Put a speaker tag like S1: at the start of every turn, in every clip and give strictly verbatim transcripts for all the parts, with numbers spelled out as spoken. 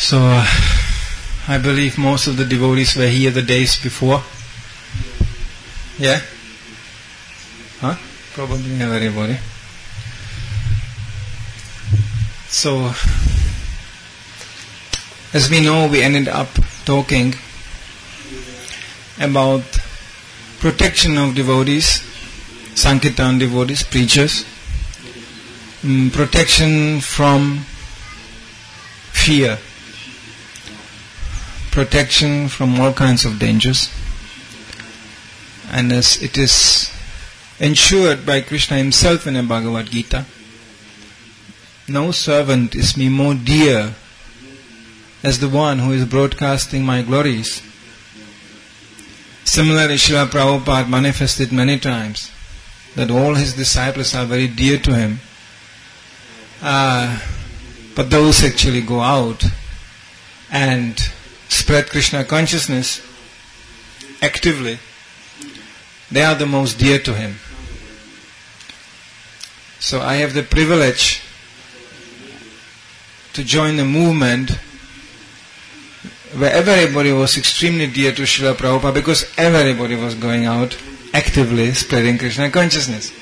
S1: So, uh, I believe most of the devotees were here the days before. Yeah? Huh? Probably not everybody. So, as we know, we ended up talking about protection of devotees, Sankirtan devotees, preachers, um, protection from fear, protection from all kinds of dangers. And as it is ensured by Krishna himself in the Bhagavad Gita, no servant is me more dear as the one who is broadcasting my glories. Similarly, Srila Prabhupada manifested many times that all his disciples are very dear to him. Uh, but those actually go out and spread Krishna consciousness actively, they are the most dear to him. So I have the privilege to join the movement where everybody was extremely dear to Srila Prabhupada because everybody was going out actively spreading Krishna consciousness.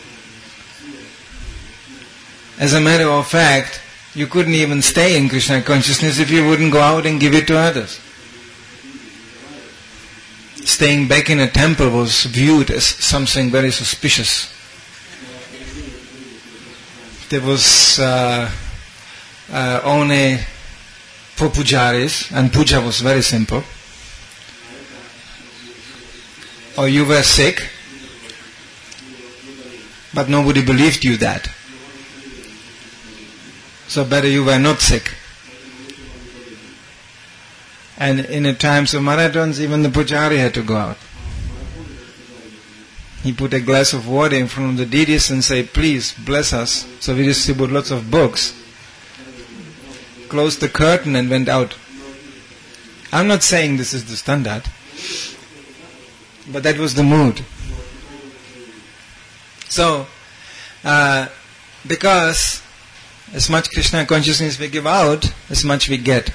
S1: As a matter of fact, you couldn't even stay in Krishna consciousness if you wouldn't go out and give it to others. Staying back in a temple was viewed as something very suspicious. There was uh, uh, only for pujaris, and puja was very simple. Or you were sick, but nobody believed you that. So better you were not sick. And in the times of marathons, even the pujari had to go out. He put a glass of water in front of the deities and said, please bless us. So we distributed lots of books. Closed the curtain and went out. I'm not saying this is the standard, but that was the mood. So, uh, because as much Krishna consciousness we give out, as much we get.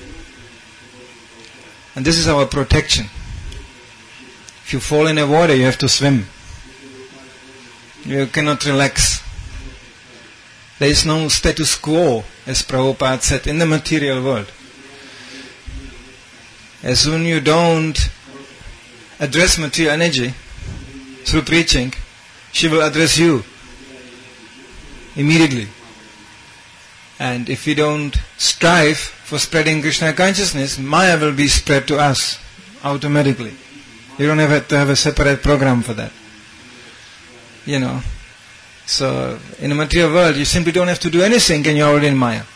S1: And this is our protection. If you fall in the water, you have to swim. You cannot relax. There is no status quo, as Prabhupada said, in the material world. As soon as you don't address material energy through preaching, she will address you immediately. And if we don't strive for spreading Krishna consciousness, Maya will be spread to us automatically. You don't have to have a separate program for that. You know. So, in the material world, you simply don't have to do anything and you're already in Maya.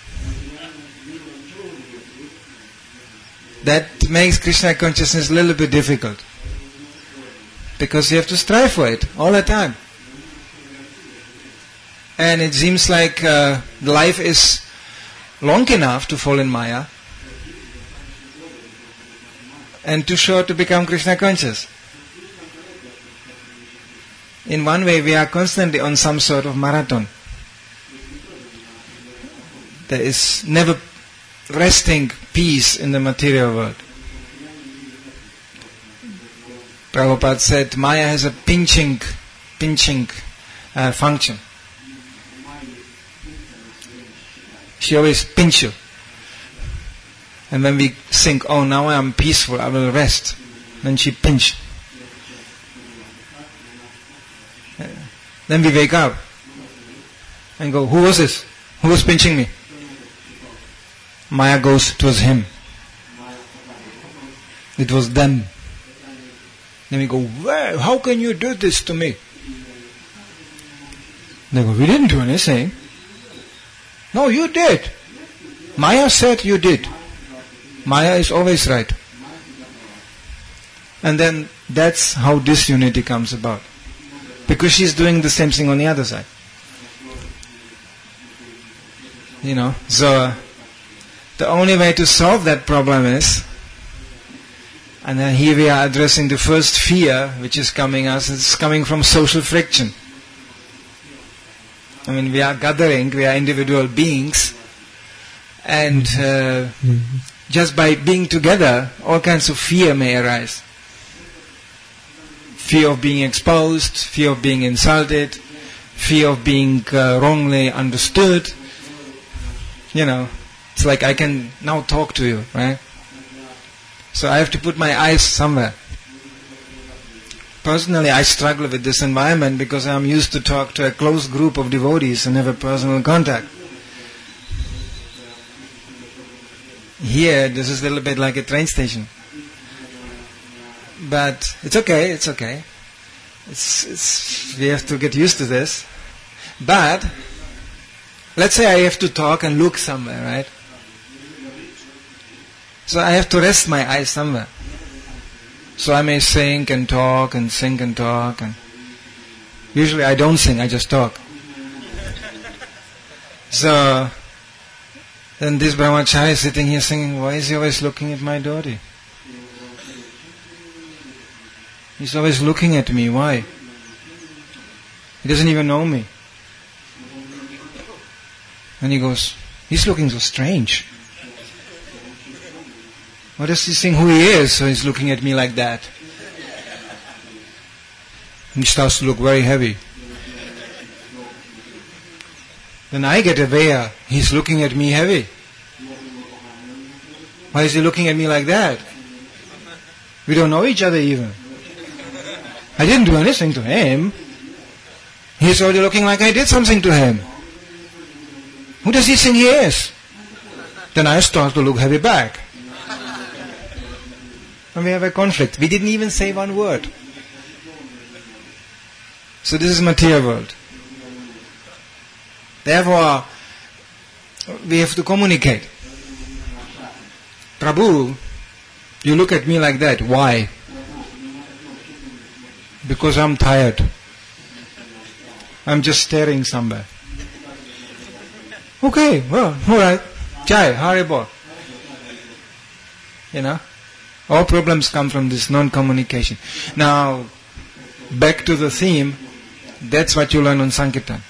S1: That makes Krishna consciousness a little bit difficult. Because you have to strive for it all the time. And it seems like uh, life is long enough to fall in Maya and too short to become Krishna conscious. In one way, we are constantly on some sort of marathon. There is never resting peace in the material world. Prabhupada said, Maya has a pinching, pinching uh, function. She always pinch you. And when we think, oh, now I am peaceful, I will rest, then she pinch. Then we wake up and go, who was this? Who was pinching me? Maya goes, it was him. It was them. Then we go, well, how can you do this to me? They go, we didn't do anything. No, you did. Maya said you did. Maya is always right. And then that's how disunity comes about. Because she's doing the same thing on the other side. You know, so uh, the only way to solve that problem is, and then here we are addressing the first fear which is coming us, it's coming from social friction. I mean, we are gathering, we are individual beings, And uh, just by being together, all kinds of fear may arise. Fear of being exposed, fear of being insulted, fear of being uh, wrongly understood. You know, it's like I can now talk to you, right? So I have to put my eyes somewhere. Personally, I struggle with this environment because I'm used to talk to a close group of devotees and have a personal contact. Here, this is a little bit like a train station. But it's okay, it's okay. It's, it's, we have to get used to this. But, let's say I have to talk and look somewhere, right? So I have to rest my eyes somewhere. So I may sing and talk and sing and talk. And usually I don't sing, I just talk. So, then this brahmachari is sitting here singing, why is he always looking at my devotee? He's always looking at me, why? He doesn't even know me. And he goes, he's looking so strange. What does he think who he is, so he's looking at me like that? He starts to look very heavy. Then I get aware, he's looking at me heavy. Why is he looking at me like that? We don't know each other even. I didn't do anything to him. He's already looking like I did something to him. Who does he think he is? Then I start to look heavy back. And we have a conflict. We didn't even say one word. So this is material world. Therefore, we have to communicate. Prabhu, you look at me like that. Why? Because I'm tired. I'm just staring somewhere. Okay, well, alright. Jai, Haribol. You know? All problems come from this non-communication. Now, back to the theme, that's what you learn on Sankirtan.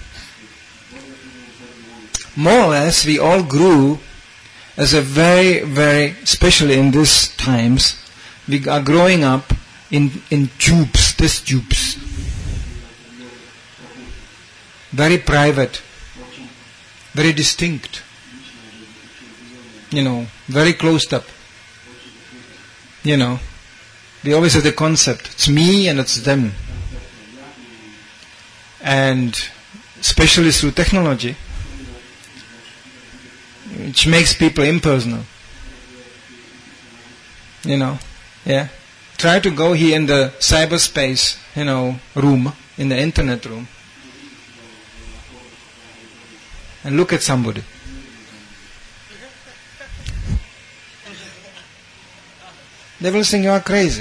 S1: More or less, we all grew as a very, very, especially in these times, we are growing up in, in tubes, test tubes. Very private, very distinct, you know, very closed up. You know, we always have the concept, it's me and it's them. And especially through technology, which makes people impersonal. You know, yeah. Try to go here in the cyberspace, you know, room, in the internet room, and look at somebody. They will think you are crazy.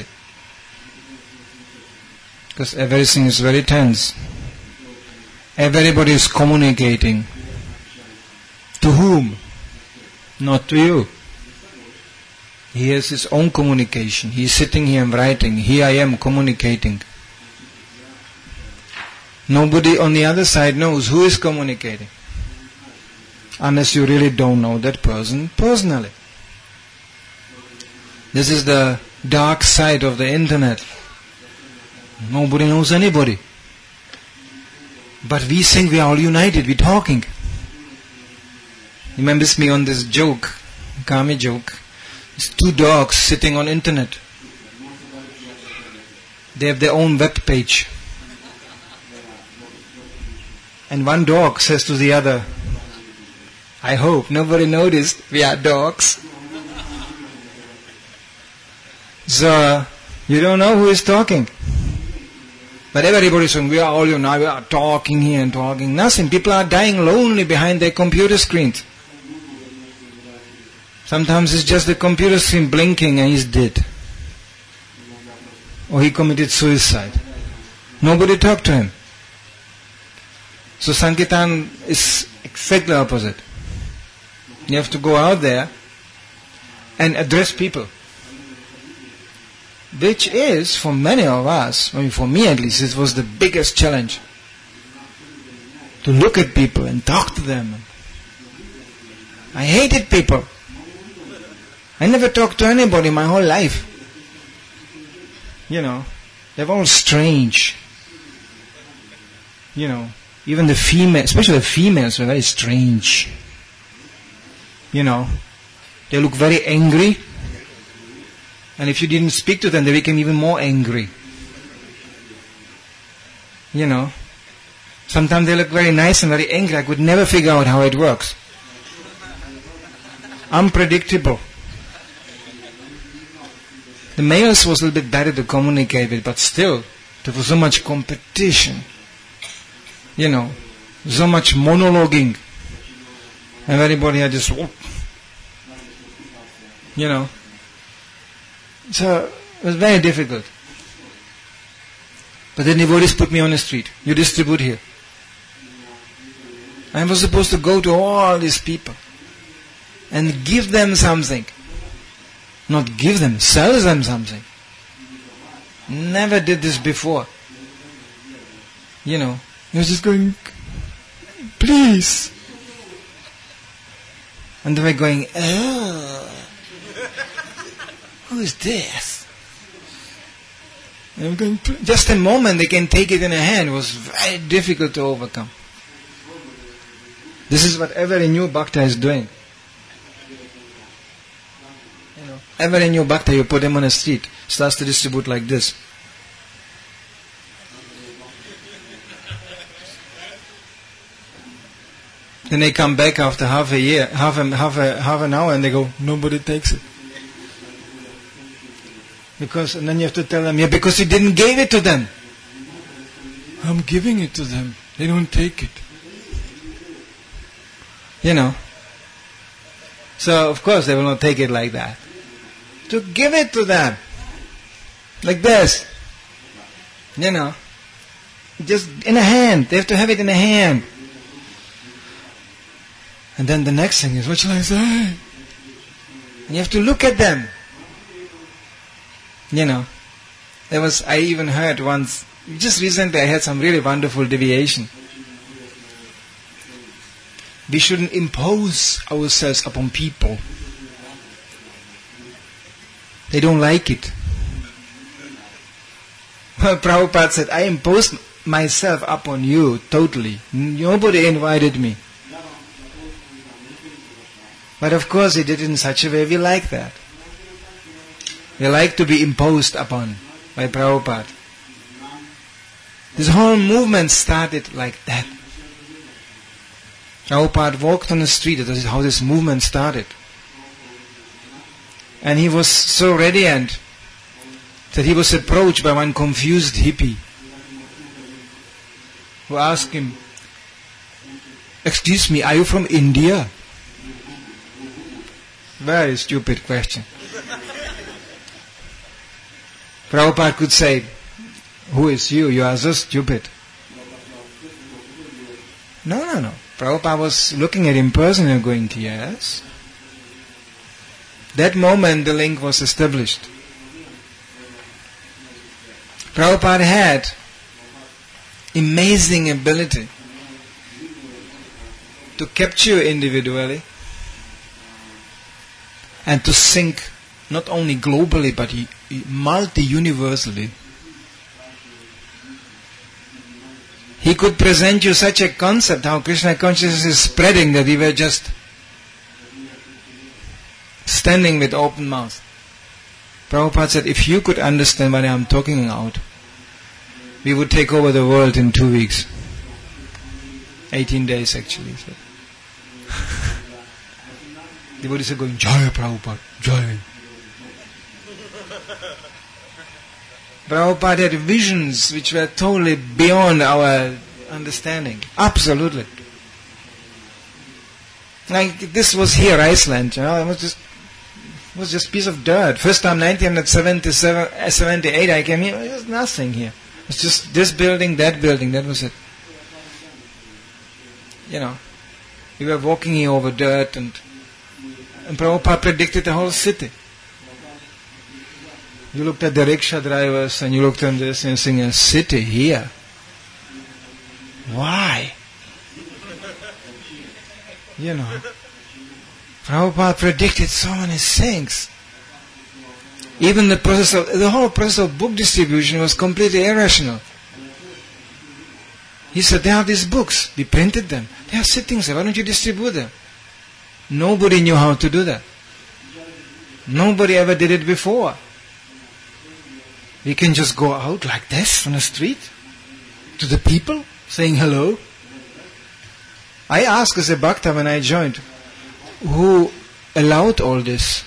S1: Because everything is very tense. Everybody is communicating. To whom? Not to you. He has his own communication. He is sitting here and writing. Here I am communicating. Nobody on the other side knows who is communicating. Unless you really don't know that person personally. This is the dark side of the internet. Nobody knows anybody. But we think we are all united, we're talking. Remembers me on this joke, Kami joke. It's two dogs sitting on internet. They have their own web page. And one dog says to the other, I hope nobody noticed we are dogs. So, you don't know who is talking. But everybody's saying, we are all united, we are talking here and talking. Nothing. People are dying lonely behind their computer screens. Sometimes it's just the computer screen blinking and he's dead. Or he committed suicide. Nobody talked to him. So Sankirtan is exactly the opposite. You have to go out there and address people. Which is, for many of us, I mean for me at least, it was the biggest challenge. To look at people and talk to them. I hated people. I never talked to anybody my whole life. You know, they're all strange. You know, even the female, especially the females, were very strange. You know, they look very angry. And if you didn't speak to them, they became even more angry. You know, sometimes they look very nice and very angry. I could never figure out how it works. Unpredictable. The males was a little bit better to communicate with, but still, there was so much competition. You know, so much monologuing. And everybody had just, you know. So, it was very difficult. But then devotees put me on the street. You distribute here. I was supposed to go to all these people and give them something. Not give them, sell them something. Never did this before. You know, I was just going, please. And they were going, oh, who is this? And I'm going, just a moment they can take it in a hand. It was very difficult to overcome. This is what every new bhakta is doing. You know, every new bhakta, you put him on a street, starts to distribute like this. Then they come back after half a year, half a, half a, half an hour, and they go, nobody takes it. Because, and then you have to tell them, yeah, because you didn't give it to them. I'm giving it to them. They don't take it. You know. So, of course, they will not take it like that. To give it to them. Like this. You know. Just in a hand. They have to have it in a hand. And then the next thing is, what shall I say? And you have to look at them. You know. There was, I even heard once, just recently I had some really wonderful deviation. We shouldn't impose ourselves upon people. They don't like it. Well, Prabhupada said, I imposed myself upon you totally. Nobody invited me. But of course he did it in such a way we like that. We like to be imposed upon by Prabhupada. This whole movement started like that. Prabhupada walked on the street. That is how this movement started. And he was so radiant that he was approached by one confused hippie who asked him, excuse me, are you from India? Very stupid question. Prabhupada could say, who is you? You are so stupid. No, no, no. Prabhupada was looking at him personally and going, yes. That moment the link was established. Prabhupada had amazing ability to capture you individually and to think not only globally but multi-universally. He could present you such a concept, how Krishna consciousness is spreading, that we were just standing with open mouth. Prabhupada said, if you could understand what I am talking about, we would take over the world in two weeks. eighteen days actually. So. Devotees are going, Jaya Prabhupada, Jaya. Prabhupada had visions which were totally beyond our understanding. Absolutely. Like this was here, Iceland, you know, it was just it was just a piece of dirt. First time nineteen seventy-seven, seventy-eight I came here, it was nothing here. It was just this building, that building, that was it. You know, we were walking here over dirt and, and Prabhupada predicted the whole city. You looked at the rickshaw drivers and you looked at this and you're saying, a city here? Why? You know. Prabhupada predicted so many things. Even the process of, the whole process of book distribution was completely irrational. He said, there are these books, we printed them. They are sitting there, why don't you distribute them? Nobody knew how to do that. Nobody ever did it before. We can just go out like this on the street to the people saying hello. I asked as a bhakta when I joined, who allowed all this?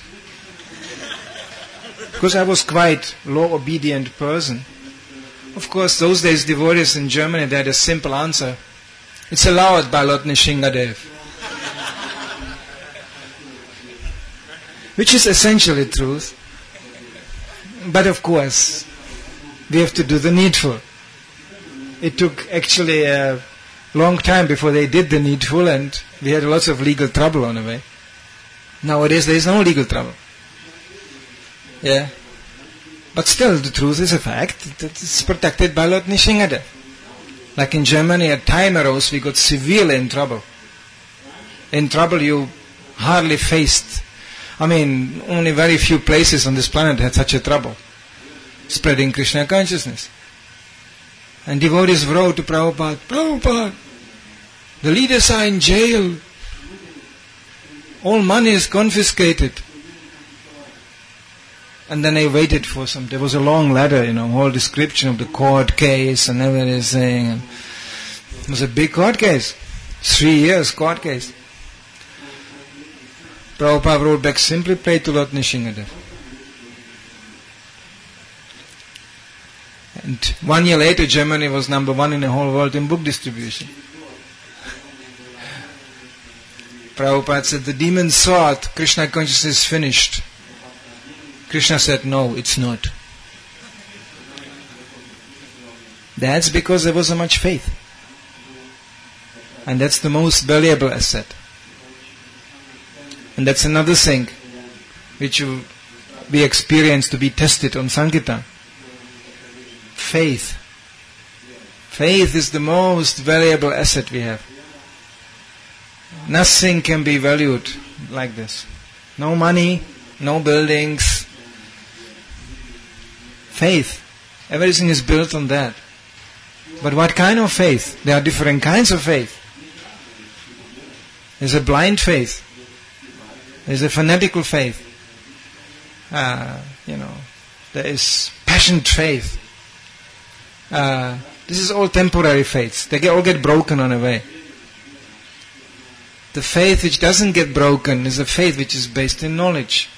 S1: Because I was quite law-obedient person. Of course, those days devotees in Germany, they had a simple answer. It's allowed by Lord Nrsingadev. Which is essentially truth. But of course, we have to do the needful. It took actually a long time before they did the needful, and we had lots of legal trouble on the way. Nowadays there is no legal trouble. Yeah. But still, the truth is a fact that it's protected by Lord Nrsingadev. Like in Germany, a time arose, we got severely in trouble. In trouble you hardly faced. I mean, only very few places on this planet had such a trouble. Spreading Krishna consciousness. And devotees wrote to Prabhupada, Prabhupada, the leaders are in jail. All money is confiscated. And then I waited for some, there was a long letter, you know, whole description of the court case and everything. And it was a big court case. Three years court case. Prabhupada wrote back, simply pray to Lord Nrsingadev. And one year later, Germany was number one in the whole world in book distribution. Prabhupada said, the demons thought Krishna consciousness is finished. Krishna said, no, it's not. That's because there was so much faith. And that's the most valuable asset. And that's another thing which you, we experience to be tested on Sankirtan. Faith. Faith is the most valuable asset we have. Nothing can be valued like this. No money, no buildings. Faith. Everything is built on that. But what kind of faith? There are different kinds of faith. There's a blind faith. There's a fanatical faith. Uh, you know, there is passionate faith. Uh, this is all temporary faiths. They get, all get broken on the way. The faith which doesn't get broken is a faith which is based in knowledge.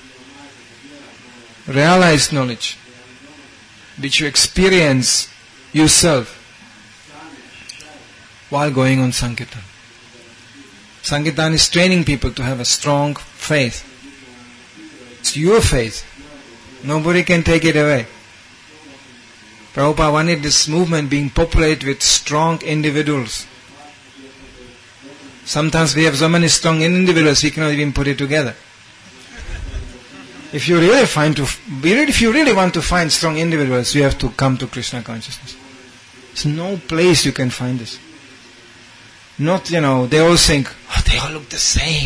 S1: Realized knowledge. Which you experience yourself while going on Sankirtan. Sankirtan is training people to have a strong faith. It's your faith. Nobody can take it away. Prabhupada wanted this movement being populated with strong individuals. Sometimes we have so many strong individuals we cannot even put it together. If you really find to, if you really want to find strong individuals, you have to come to Krishna consciousness. There's no place you can find this. Not, you know, they all think, oh, they all look the same.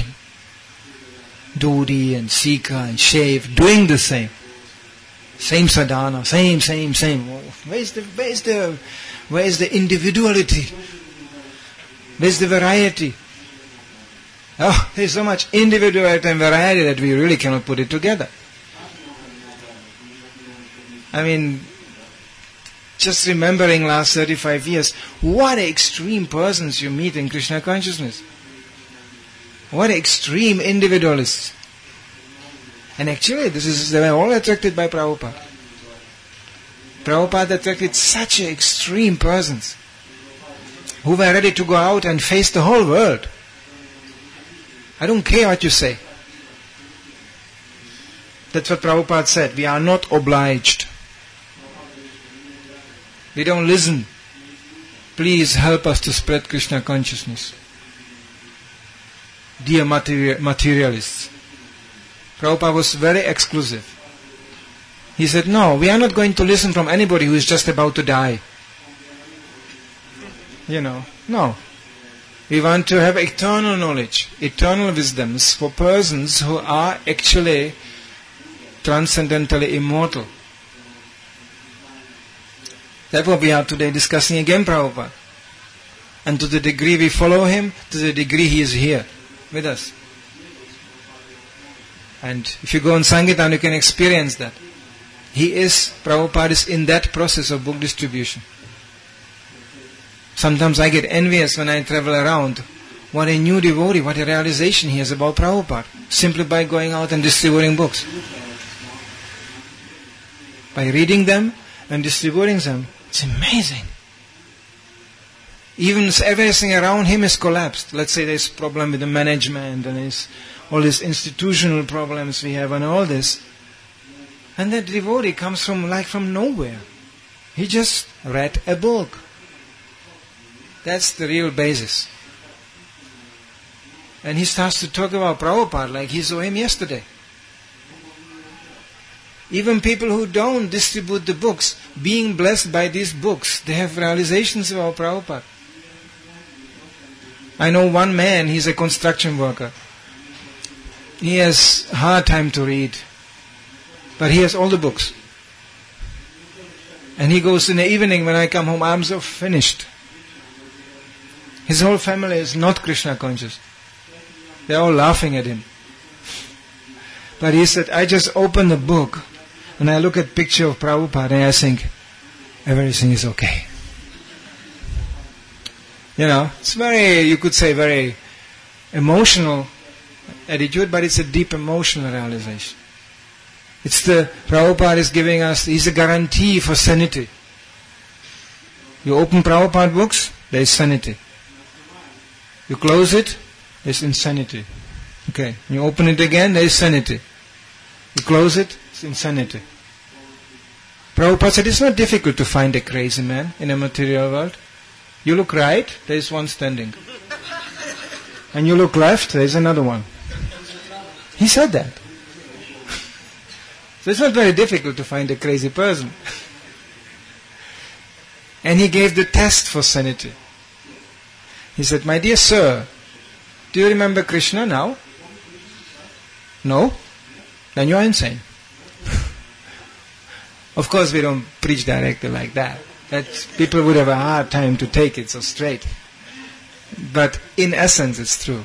S1: Dhoti and Sika and shave, doing the same. Same sadhana, same, same, same. Where's the, where's the, where's the individuality? Where's the variety? Oh, there's so much individuality and variety that we really cannot put it together. I mean, just remembering last thirty-five years, what extreme persons you meet in Krishna consciousness. What extreme individualists. And actually, this is, they were all attracted by Prabhupada. Prabhupada attracted such extreme persons who were ready to go out and face the whole world. I don't care what you say. That's what Prabhupada said. We are not obliged. We don't listen. Please help us to spread Krishna consciousness. Dear materi- materialists. Prabhupada was very exclusive. He said, no, we are not going to listen from anybody who is just about to die. You know, no. We want to have eternal knowledge, eternal wisdoms for persons who are actually transcendentally immortal. That's what we are today discussing again, Prabhupada. And to the degree we follow him, to the degree he is here with us. And if you go on Sankirtan, you can experience that. He is, Prabhupada is in that process of book distribution. Sometimes I get envious when I travel around. What a new devotee, what a realization he has about Prabhupada. Simply by going out and distributing books. By reading them and distributing them. It's amazing. Even everything around him is collapsed. Let's say there's a problem with the management and there's all these institutional problems we have and all this. And that devotee comes from like from nowhere. He just read a book. That's the real basis. And he starts to talk about Prabhupada like he saw him yesterday. Even people who don't distribute the books, being blessed by these books, they have realizations about Prabhupada. I know one man, he's a construction worker. He has a hard time to read, but he has all the books. And he goes in the evening when I come home, I'm so finished. His whole family is not Krishna conscious. They're all laughing at him. But he said, I just open the book and I look at picture of Prabhupada and I think, everything is okay. You know, it's very, you could say very emotional attitude, but it's a deep emotional realization. It's the, Prabhupada is giving us, he's a guarantee for sanity. You open Prabhupada books, there is sanity. You close it, there is insanity. Okay, you open it again, there is sanity. You close it, it's insanity. Prabhupada said it's not difficult to find a crazy man in a material world. You look right, there is one standing. And you look left, there is another one. He said that. So it's not very difficult to find a crazy person. And he gave the test for sanity. He said, my dear sir, do you remember Krishna now? No? Then you are insane. Of course we don't preach directly like that. That people would have a hard time to take it so straight. But in essence it's true.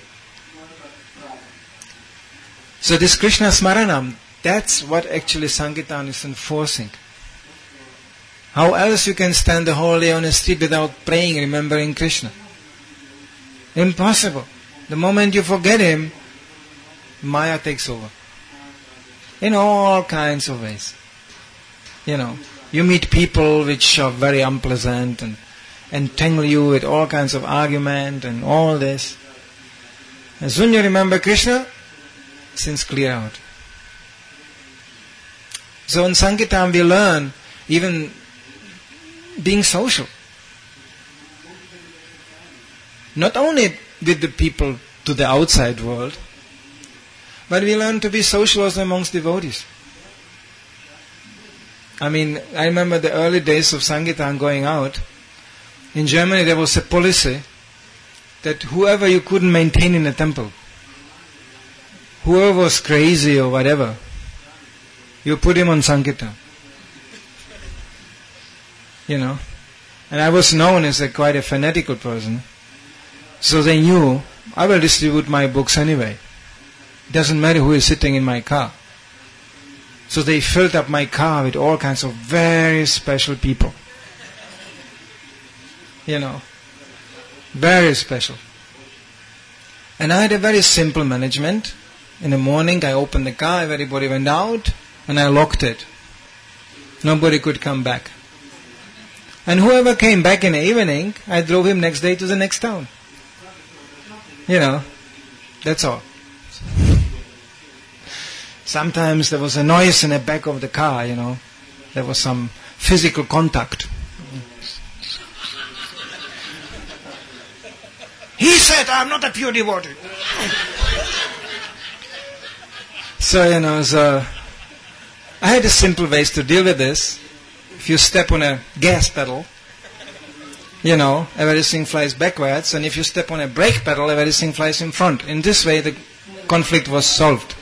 S1: So this Krishna Smaranam, that's what actually Sankirtan is enforcing. How else you can stand the whole day on the street without praying, remembering Krishna? Impossible. The moment you forget him, Maya takes over. In all kinds of ways. You know, you meet people which are very unpleasant and entangle you with all kinds of argument and all this. As soon as you remember Krishna, sins clear out. So in Sankirtan we learn even being social. Not only with the people to the outside world, but we learn to be social also amongst devotees. I mean, I remember the early days of Sankirtan going out. In Germany there was a policy that whoever you couldn't maintain in a temple, whoever was crazy or whatever, you put him on Sankirtan. You know. And I was known as a quite a fanatical person. So they knew, I will distribute my books anyway. It doesn't matter who is sitting in my car. So they filled up my car with all kinds of very special people. You know. Very special. And I had a very simple management. In the morning I opened the car, everybody went out, and I locked it. Nobody could come back. And whoever came back in the evening, I drove him next day to the next town. You know, that's all. Sometimes there was a noise in the back of the car, you know. There was some physical contact. He said, I'm not a pure devotee. So, you know, so I had a simple ways to deal with this. If you step on a gas pedal, you know, everything flies backwards, and if you step on a brake pedal, everything flies in front. In this way, the conflict was solved.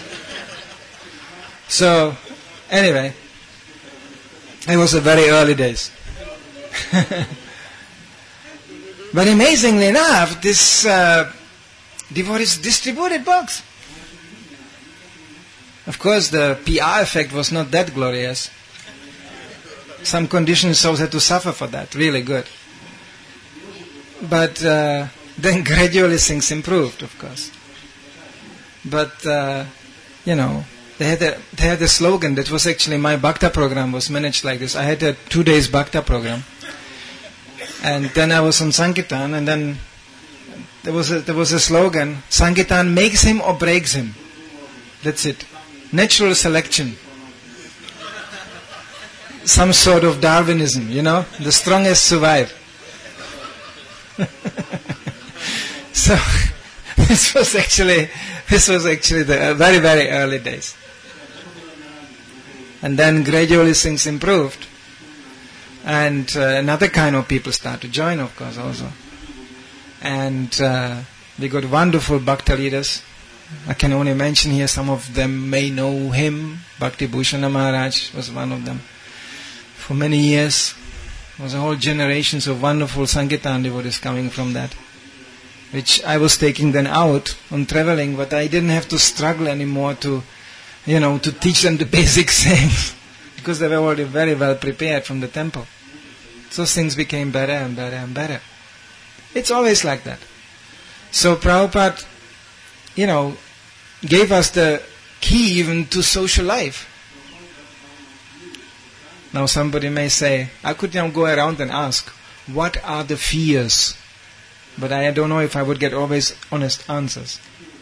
S1: So, anyway, it was the very early days. But amazingly enough, this uh, devotees distributed books. Of course, the P R effect was not that glorious. Some conditioned souls had to suffer for that, really good. But uh, then gradually things improved, of course. But, uh, you know, they had, a, they had a slogan that was actually, my Bhakta program was managed like this. I had a two days Bhakta program. And then I was on Sankirtan, and then there was a, there was a slogan, Sankirtan makes him or breaks him. That's it. Natural selection. Some sort of Darwinism, you know, the strongest survive. So this was actually this was actually the very very early days, and then gradually things improved, and uh, another kind of people start to join, of course, also, and uh, we got wonderful Bhakta leaders. I can only mention here, some of them may know him. Bhakti Bhushana Maharaj was one of them. For many years, there was a whole generations of wonderful Sankirtan devotees coming from that, which I was taking then out on traveling, but I didn't have to struggle anymore to, you know, to teach them the basic things, because they were already very well prepared from the temple. So things became better and better and better. It's always like that. So Prabhupada, you know, gave us the key even to social life. Now somebody may say, I could now go around and ask, what are the fears? But I don't know if I would get always honest answers.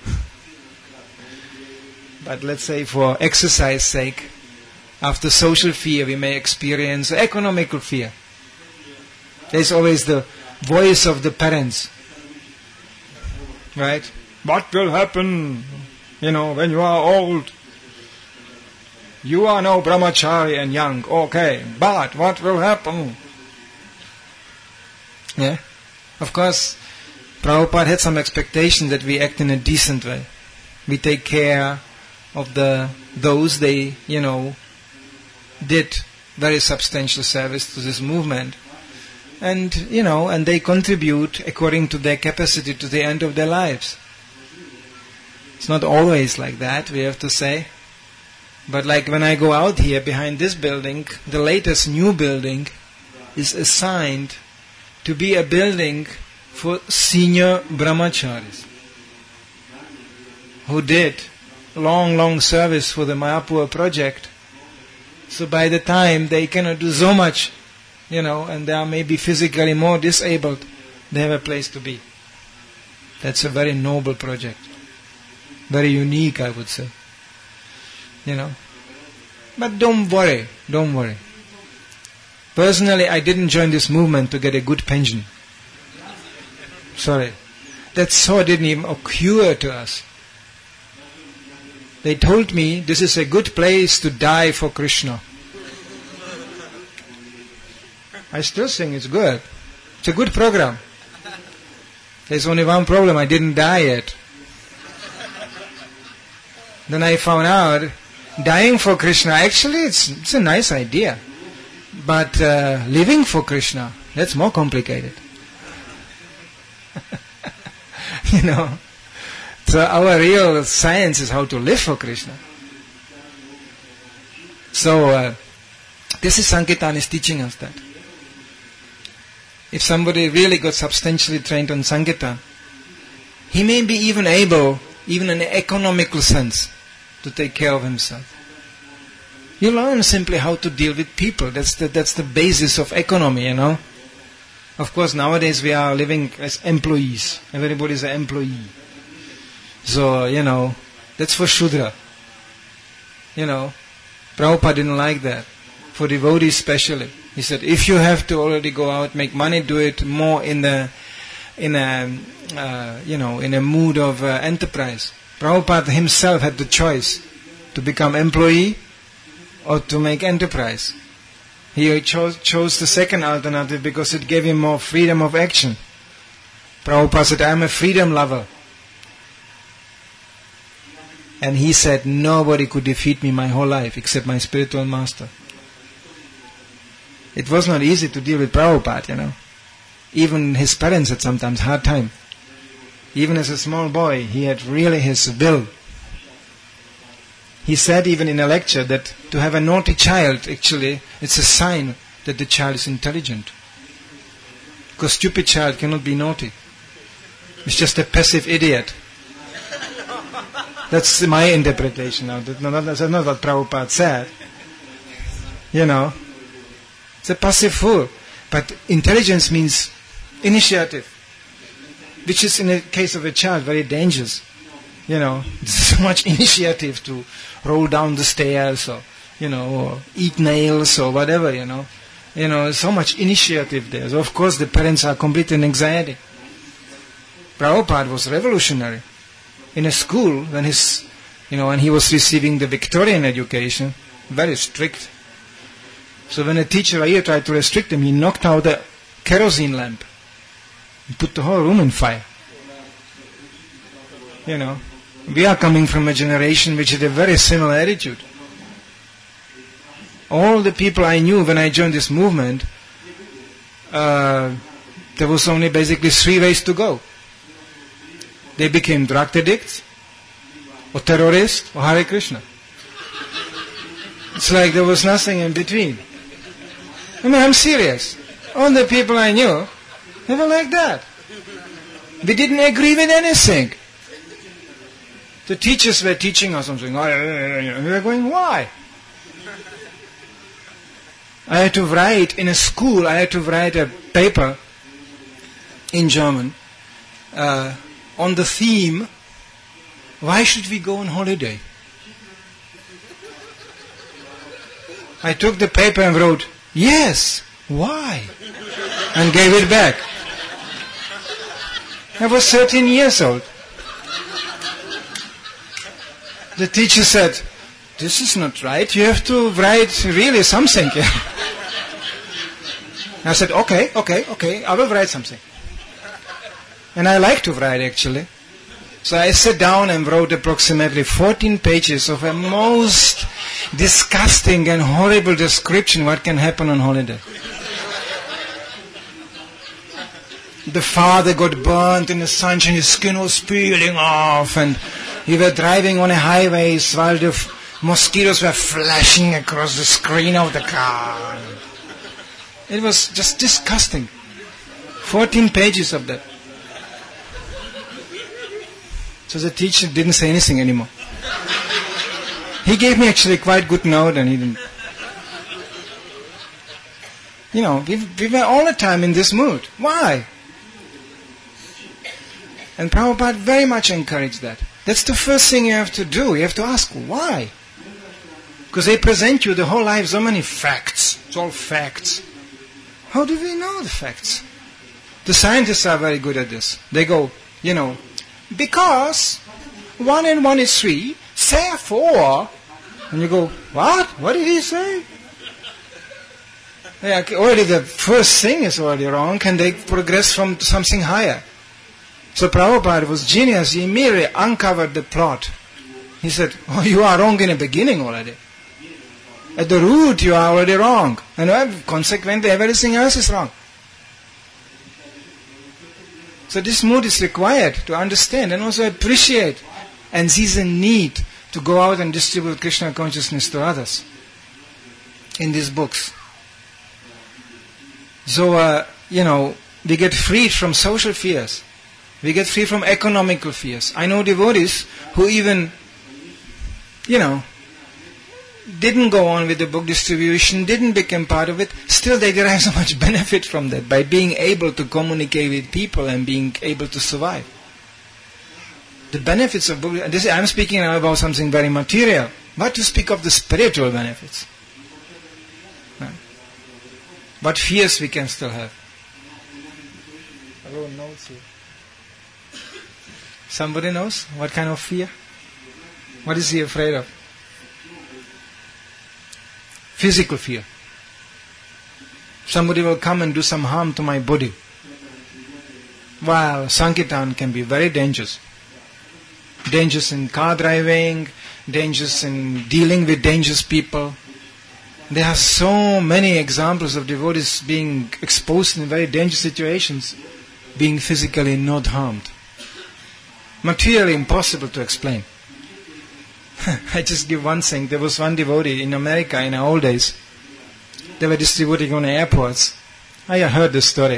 S1: But let's say for exercise sake, after social fear we may experience economical fear. There's always the voice of the parents. Right? What will happen, you know, when you are old? You are now brahmachari and young, okay, but what will happen? Yeah? Of course, Prabhupada had some expectation that we act in a decent way. We take care of the those they, you know, did very substantial service to this movement. And, you know, and they contribute according to their capacity to the end of their lives. It's not always like that, we have to say. But like when I go out here behind this building, the latest new building is assigned to be a building for senior brahmacharis who did long, long service for the Mayapur project. So by the time they cannot do so much, you know, and they are maybe physically more disabled, they have a place to be. That's a very noble project. Very unique, I would say. You know. But don't worry, don't worry. Personally, I didn't join this movement to get a good pension. Sorry. That thought didn't even occur to us. They told me this is a good place to die for Krishna. I still think it's good. It's a good program. There's only one problem, I didn't die yet. Then I found out, dying for Krishna, actually it's, it's a nice idea. But uh, living for Krishna, that's more complicated. You know. So our real science is how to live for Krishna. So uh, this is Sankirtan is teaching us that. If somebody really got substantially trained on Sankirtan, he may be even able, even in an economical sense, to take care of himself. You learn simply how to deal with people. That's the, that's the basis of economy, you know. Of course, nowadays we are living as employees. Everybody is an employee. So, you know, that's for Shudra. You know, Prabhupada didn't like that. For devotees especially. He said, if you have to already go out, make money, do it more in the, in a, uh, you know, in a mood of uh, enterprise. Prabhupada himself had the choice to become employee or to make enterprise. He chose, chose the second alternative because it gave him more freedom of action. Prabhupada said, I am a freedom lover. And he said, nobody could defeat me my whole life except my spiritual master. It was not easy to deal with Prabhupada, you know. Even his parents had sometimes hard time. Even as a small boy, he had really his will. He said even in a lecture that to have a naughty child, actually, it's a sign that the child is intelligent. Because stupid child cannot be naughty. It's just a passive idiot. That's my interpretation now. That's not, that's not what Prabhupada said. You know. It's a passive fool. But intelligence means initiative. Which is in the case of a child very dangerous. You know, there's so much initiative to roll down the stairs or, you know, or eat nails or whatever, you know. You know, so much initiative there. So of course the parents are completely in anxiety. Prabhupada was revolutionary. In a school, when his, you know, when he was receiving the Victorian education, very strict. So when a teacher here tried to restrict him, he knocked out a kerosene lamp. He put the whole room in fire. You know, we are coming from a generation which had a very similar attitude. All the people I knew when I joined this movement, uh, there was only basically three ways to go. They became drug addicts, or terrorists, or Hare Krishna. It's like there was nothing in between. I mean, I'm serious. All the people I knew, they were like that. We didn't agree with anything. The teachers were teaching us something. We were going, why? I had to write, in a school, I had to write a paper in German uh, on the theme, why should we go on holiday? I took the paper and wrote, yes, why? And gave it back. I was thirteen years old. The teacher said, this is not right, you have to write really something. I said, okay, okay, okay, I will write something. And I like to write actually. So I sat down and wrote approximately fourteen pages of a most disgusting and horrible description what can happen on holiday. The father got burnt in the sunshine, his skin was peeling off, and we were driving on a highway while the f- mosquitoes were flashing across the screen of the car. It was just disgusting. fourteen pages of that. So the teacher didn't say anything anymore. He gave me actually quite good note and he didn't. You know, we, we were all the time in this mood. Why? And Prabhupada very much encouraged that. That's the first thing you have to do. You have to ask why. Because they present you the whole life so many facts. It's all facts. How do we know the facts? The scientists are very good at this. They go, you know, because one and one is three, therefore, and you go, what? What did he say? Yeah, already the first thing is already wrong, and they progress from something higher. So Prabhupada was genius. He immediately uncovered the plot. He said, oh, you are wrong in the beginning already. At the root, you are already wrong. And consequently, everything else is wrong. So this mood is required to understand and also appreciate and see the need to go out and distribute Krishna consciousness to others in these books. So, uh, you know, we get freed from social fears. We get free from economical fears. I know devotees who even, you know, didn't go on with the book distribution, didn't become part of it, still they derive so much benefit from that by being able to communicate with people and being able to survive. The benefits of book, this, I'm speaking now about something very material, but to speak of the spiritual benefits. Right? What fears we can still have. I wrote notes here. Somebody knows what kind of fear? What is he afraid of? Physical fear. somebody will come and do some harm to my body. While Sankirtan can be very dangerous. Dangerous in car driving, dangerous in dealing with dangerous people. There are so many examples of devotees being exposed in very dangerous situations, being physically not harmed. Materially impossible to explain. I just give one thing. There was one devotee in America in our old days. They were distributing on airports. I heard this story.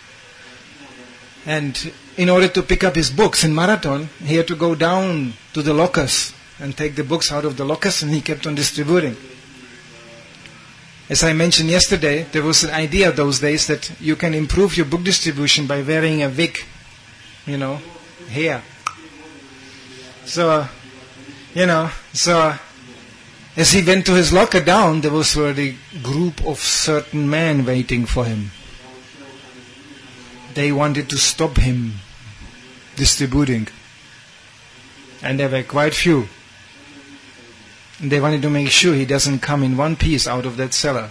S1: And in order to pick up his books in Marathon, he had to go down to the lockers and take the books out of the lockers, and he kept on distributing. As I mentioned yesterday, there was an idea those days that you can improve your book distribution by wearing a wig, you know, hair. So, you know, so as he went to his locker down, there was already a group of certain men waiting for him. They wanted to stop him distributing. And there were quite few. And they wanted to make sure he doesn't come in one piece out of that cellar.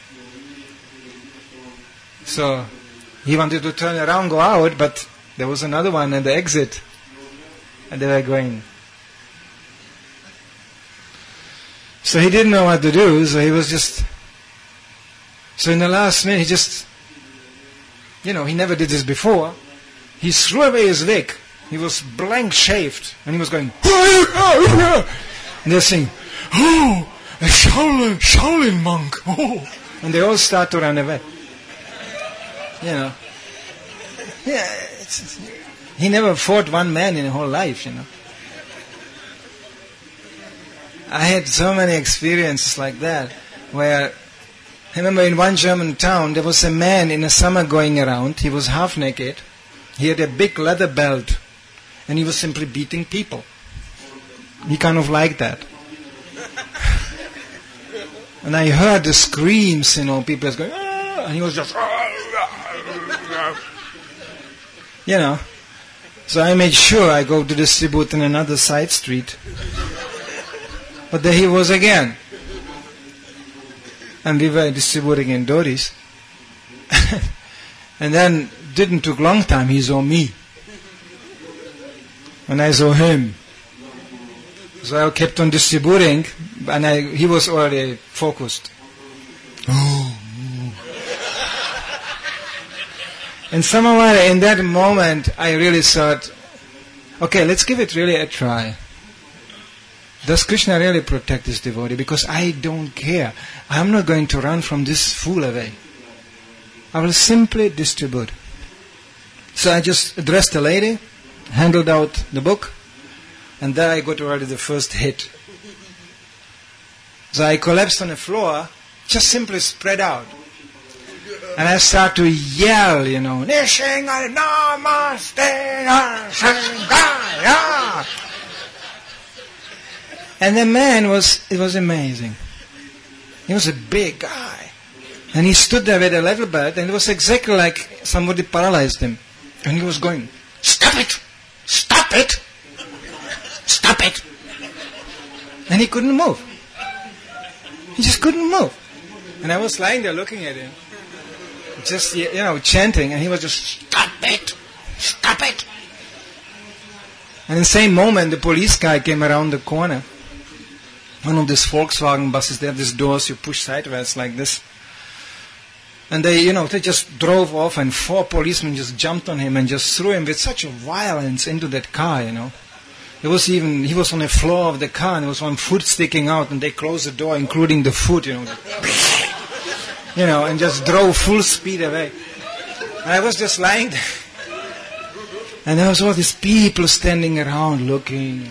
S1: So he wanted to turn around, go out, but there was another one at the exit. And they were going. So he didn't know what to do, so he was just... So in the last minute, he just... You know, he never did this before. He threw away his wig. He was blank shaved. And he was going... And they're saying, "Oh, a Shaolin, Shaolin monk." Oh. And they all start to run away. You know. Yeah, it's, he never fought one man in his whole life, you know. I had so many experiences like that, where I remember in one German town there was a man in the summer going around. He was half naked. He had a big leather belt, and he was simply beating people. He kind of liked that. And I heard the screams, you know, people going, "Ah!" And he was just, you know. So I made sure I go to distribute in another side street. But there he was again. And we were distributing in Doris. And then, didn't took long time, he saw me. And I saw him. So I kept on distributing, and I, he was already focused. Oh. And somehow in that moment, I really thought, okay, let's give it really a try. Does Krishna really protect this devotee? Because I don't care. I'm not going to run from this fool away. I will simply distribute. So I just addressed the lady, handed out the book, and there I got already the first hit. So I collapsed on the floor, just simply spread out. And I start to yell, you know, Nishinga Namaste Shingaya. And the man was, it was amazing. He was a big guy. And he stood there with a leather belt, and it was exactly like somebody paralyzed him. And he was going, "Stop it! Stop it! Stop it!" And he couldn't move. He just couldn't move. And I was lying there looking at him, just, you know, chanting, and he was just, "Stop it! Stop it!" And in the same moment, the police guy came around the corner. One of these Volkswagen buses, they have these doors you push sideways like this. And they, you know, they just drove off, and four policemen just jumped on him and just threw him with such a violence into that car, you know. It was even, he was on the floor of the car, and there was one foot sticking out, and they closed the door, including the foot, you know. You know, and just drove full speed away. And I was just lying there. And there was all these people standing around looking.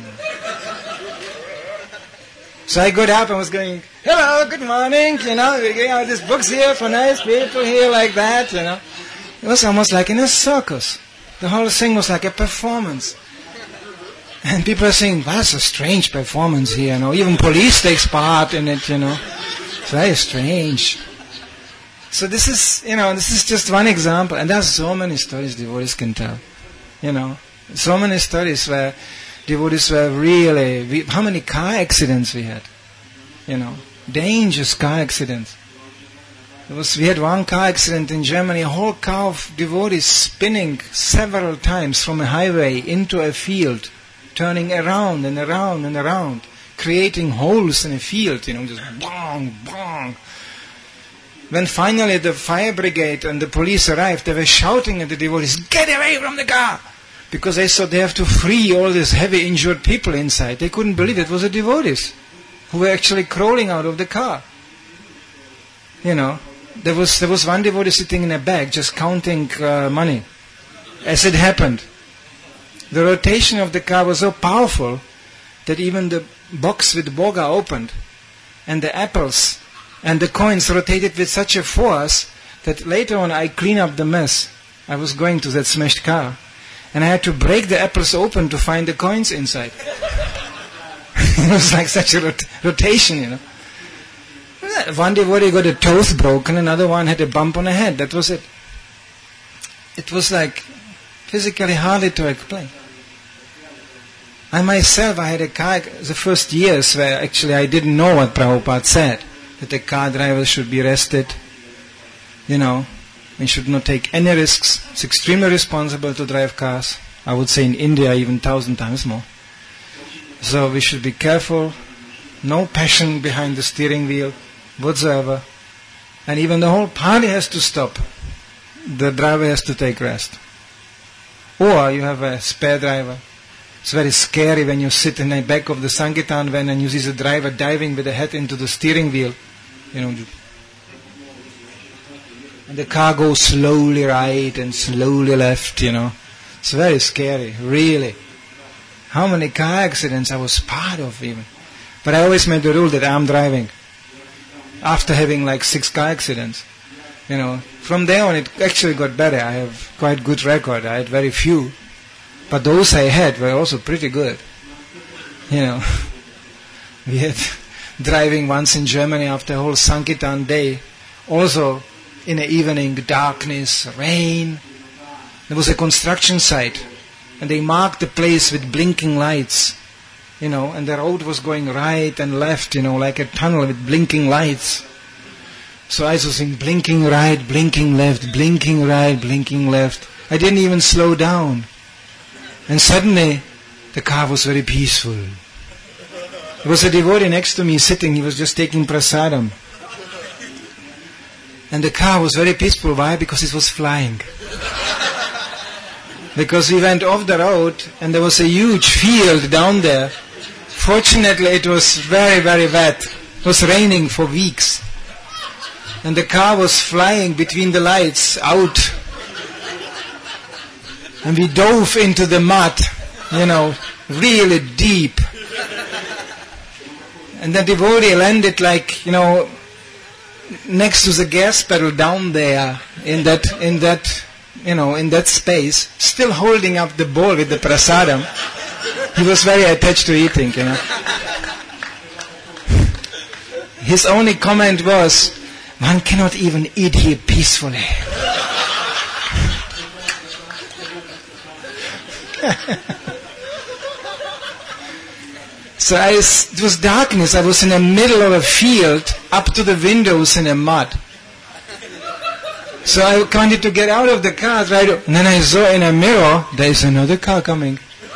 S1: So I got up and was going, "Hello, good morning," you know, we're getting out these books here for nice people here like that, you know. It was almost like in a circus. The whole thing was like a performance. And people are saying, "Well, that's a strange performance here, you know. Even police takes part in it, you know. It's very strange." So this is, you know, this is just one example. And there's so many stories devotees can tell. You know, so many stories where devotees were really, we, how many car accidents we had, you know, dangerous car accidents. There was, we had one car accident in Germany, a whole car of devotees spinning several times from a highway into a field, turning around and around and around, creating holes in a field, you know, just bong, bong. When finally the fire brigade and the police arrived, they were shouting at the devotees, "Get away from the car!" Because they thought they have to free all these heavy injured people inside. They couldn't believe it was the devotees who were actually crawling out of the car. You know, there was there was one devotee sitting in a bag just counting uh, money as it happened. The rotation of the car was so powerful that even the box with boga opened, and the apples and the coins rotated with such a force that later on I cleaned up the mess. I was going to that smashed car, and I had to break the apples open to find the coins inside. It was like such a rot- rotation, you know. One devotee got a tooth broken, another one had a bump on the head. That was it. It was like physically hardly to explain. I myself, I had a car, the first years where actually I didn't know what Prabhupada said, that the car driver should be arrested, you know, and should not take any risks. It's extremely responsible to drive cars. I would say in India even thousand times more. So we should be careful, no passion behind the steering wheel whatsoever. And even the whole party has to stop. The driver has to take rest. Or you have a spare driver. It's very scary when you sit in the back of the Sankirtan van and you see the driver diving with the head into the steering wheel. You know, and the car goes slowly right and slowly left, you know. It's very scary, really. How many car accidents I was part of even. But I always made the rule that I'm driving. After having like six car accidents. You know, from there on it actually got better. I have quite good record. I had very few. But those I had were also pretty good. You know, we had driving once in Germany after a whole Sankirtan day. Also in the evening, darkness, rain. There was a construction site. And they marked the place with blinking lights. You know, and the road was going right and left, you know, like a tunnel with blinking lights. So I was saying blinking right, blinking left, blinking right, blinking left. I didn't even slow down. And suddenly, the car was very peaceful. There was a devotee next to me sitting, he was just taking prasadam. And the car was very peaceful. Why? Because it was flying. Because we went off the road and there was a huge field down there. Fortunately, it was very, very wet. It was raining for weeks. And the car was flying between the lights out. And we dove into the mud, you know, really deep. And the devotee landed like, you know, next to the gas pedal down there in that, in that, you know, in that space, still holding up the bowl with the prasadam. He was very attached to eating, you know. His only comment was, "One cannot even eat here peacefully." So I was, it was darkness. I was in the middle of a field, up to the windows in the mud. So I wanted to get out of the car, right? And then I saw in a mirror, there is another car coming.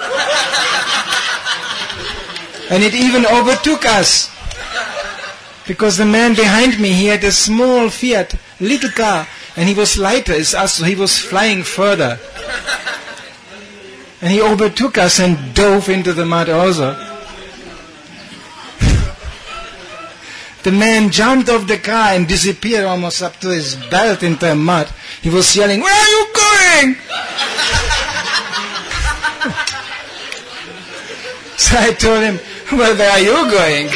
S1: And it even overtook us. Because the man behind me, he had a small Fiat, little car, and he was lighter as us, so he was flying further. And he overtook us and dove into the mud also. The man jumped off the car and disappeared almost up to his belt into the mud. He was yelling, "Where are you going?" So I told him, "Well, where are you going?"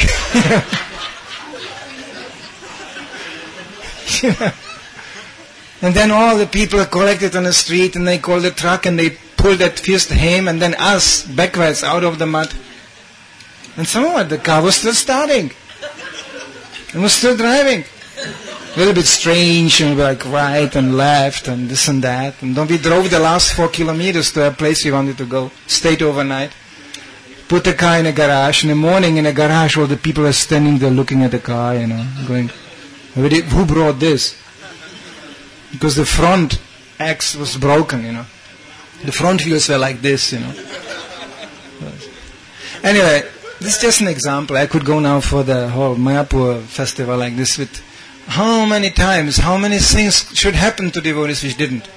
S1: And then all the people are collected on the street and they called the truck and they pulled that first him and then us backwards out of the mud. And somehow the car was still starting. It was still driving. A little bit strange, and like right and left and this and that. And then we drove the last four kilometers to a place we wanted to go. Stayed overnight. Put the car in a garage. In the morning in a garage all the people are standing there looking at the car, you know, going, "Who brought this?" because the front axe was broken, you know. The front wheels were like this, you know. Anyway, this is just an example. I could go now for the whole Mayapur festival like this with how many times, how many things should happen to devotees which didn't.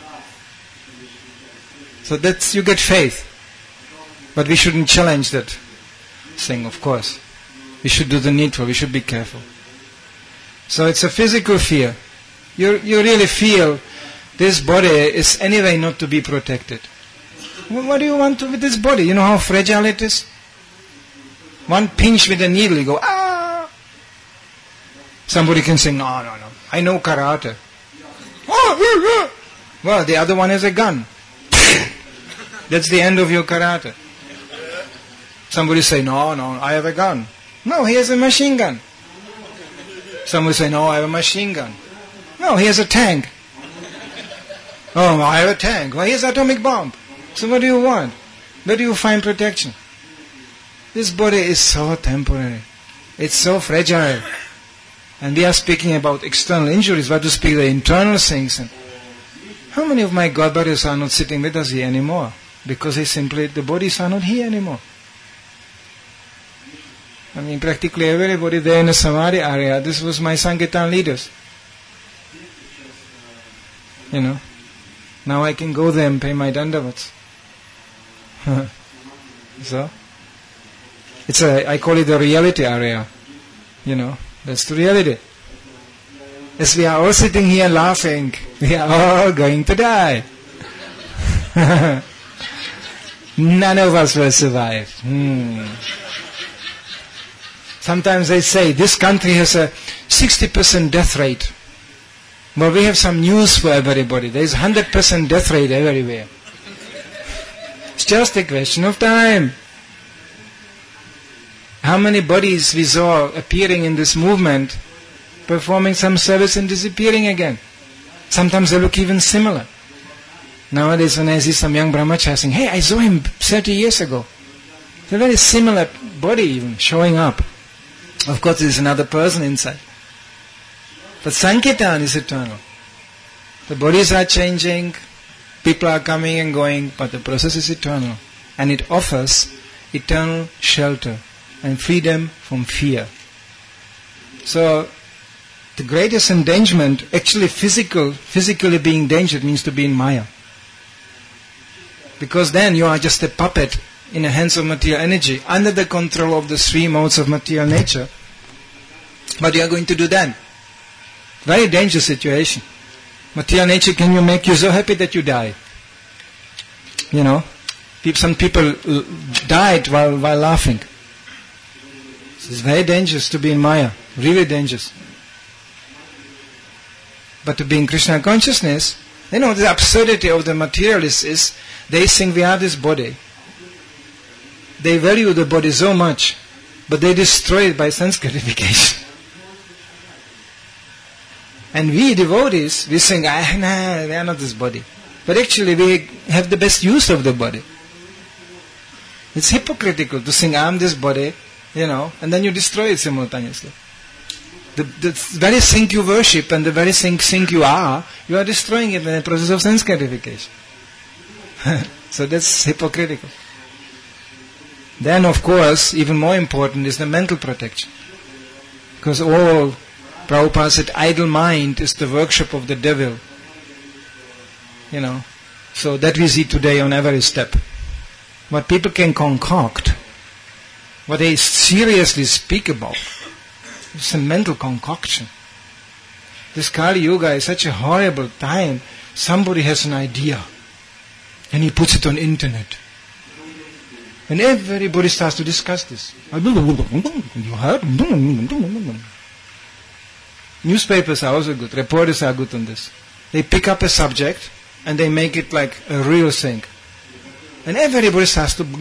S1: So that's, you get faith. But we shouldn't challenge that thing, of course. We should do the needful, we should be careful. So it's a physical fear. You you really feel this body is anyway not to be protected. What do you want to with this body? You know how fragile it is? One pinch with a needle, you go, ah! Somebody can say, no, no, no, I know karate. Well, the other one is a gun. That's the end of your karate. Somebody say, no, no, I have a gun. No, he has a machine gun. Somebody say, no, I have a machine gun. No, he has a tank. Oh, I have a tank. Well, he has an atomic bomb. So what do you want? Where do you find protection? This body is so temporary. It's so fragile. And we are speaking about external injuries, but to speak the internal things. And how many of my godbrothers are not sitting with us here anymore? Because they simply, the bodies are not here anymore. I mean, practically everybody there in the Samadhi area, this was my Sankirtan leaders. You know. Now I can go there and pay my dandavats. So, it's a, I call it the reality area. You know, that's the reality. As we are all sitting here laughing, we are all going to die. None of us will survive. Hmm. Sometimes they say, this country has a sixty percent death rate. Well, we have some news for everybody. There is one hundred percent death rate everywhere. It's just a question of time. How many bodies we saw appearing in this movement, performing some service and disappearing again. Sometimes they look even similar. Nowadays when I see some young brahmachari saying, hey, I saw him thirty years ago. It's a very similar body even showing up. Of course, there is another person inside. But Sankirtan is eternal. The bodies are changing, people are coming and going, but the process is eternal. And it offers eternal shelter and freedom from fear. So, the greatest endangerment, actually physical, physically being endangered means to be in Maya. Because then you are just a puppet in the hands of material energy, under the control of the three modes of material nature. But you are going to do that. Very dangerous situation. Material nature can you make you so happy that you die. You know, some people died while, while laughing. It's very dangerous to be in Maya. Really dangerous. But to be in Krishna consciousness, you know, the absurdity of the materialists is, they think we are this body. They value the body so much, but they destroy it by sense gratification. And we devotees, we think, ah, nah, we are not this body. But actually we have the best use of the body. It's hypocritical to think, I am this body, you know, and then you destroy it simultaneously. The, the very thing you worship and the very thing, thing you are, you are destroying it in the process of sense gratification. So that's hypocritical. Then of course, even more important is the mental protection. Because all, Prabhupada said, idle mind is the workshop of the devil. You know, so that we see today on every step. What people can concoct, what they seriously speak about, it's a mental concoction. This Kali Yuga is such a horrible time. Somebody has an idea and he puts it on internet. And everybody starts to discuss this. You heard? Newspapers are also good. Reporters are good on this. They pick up a subject and they make it like a real thing. And everybody starts to,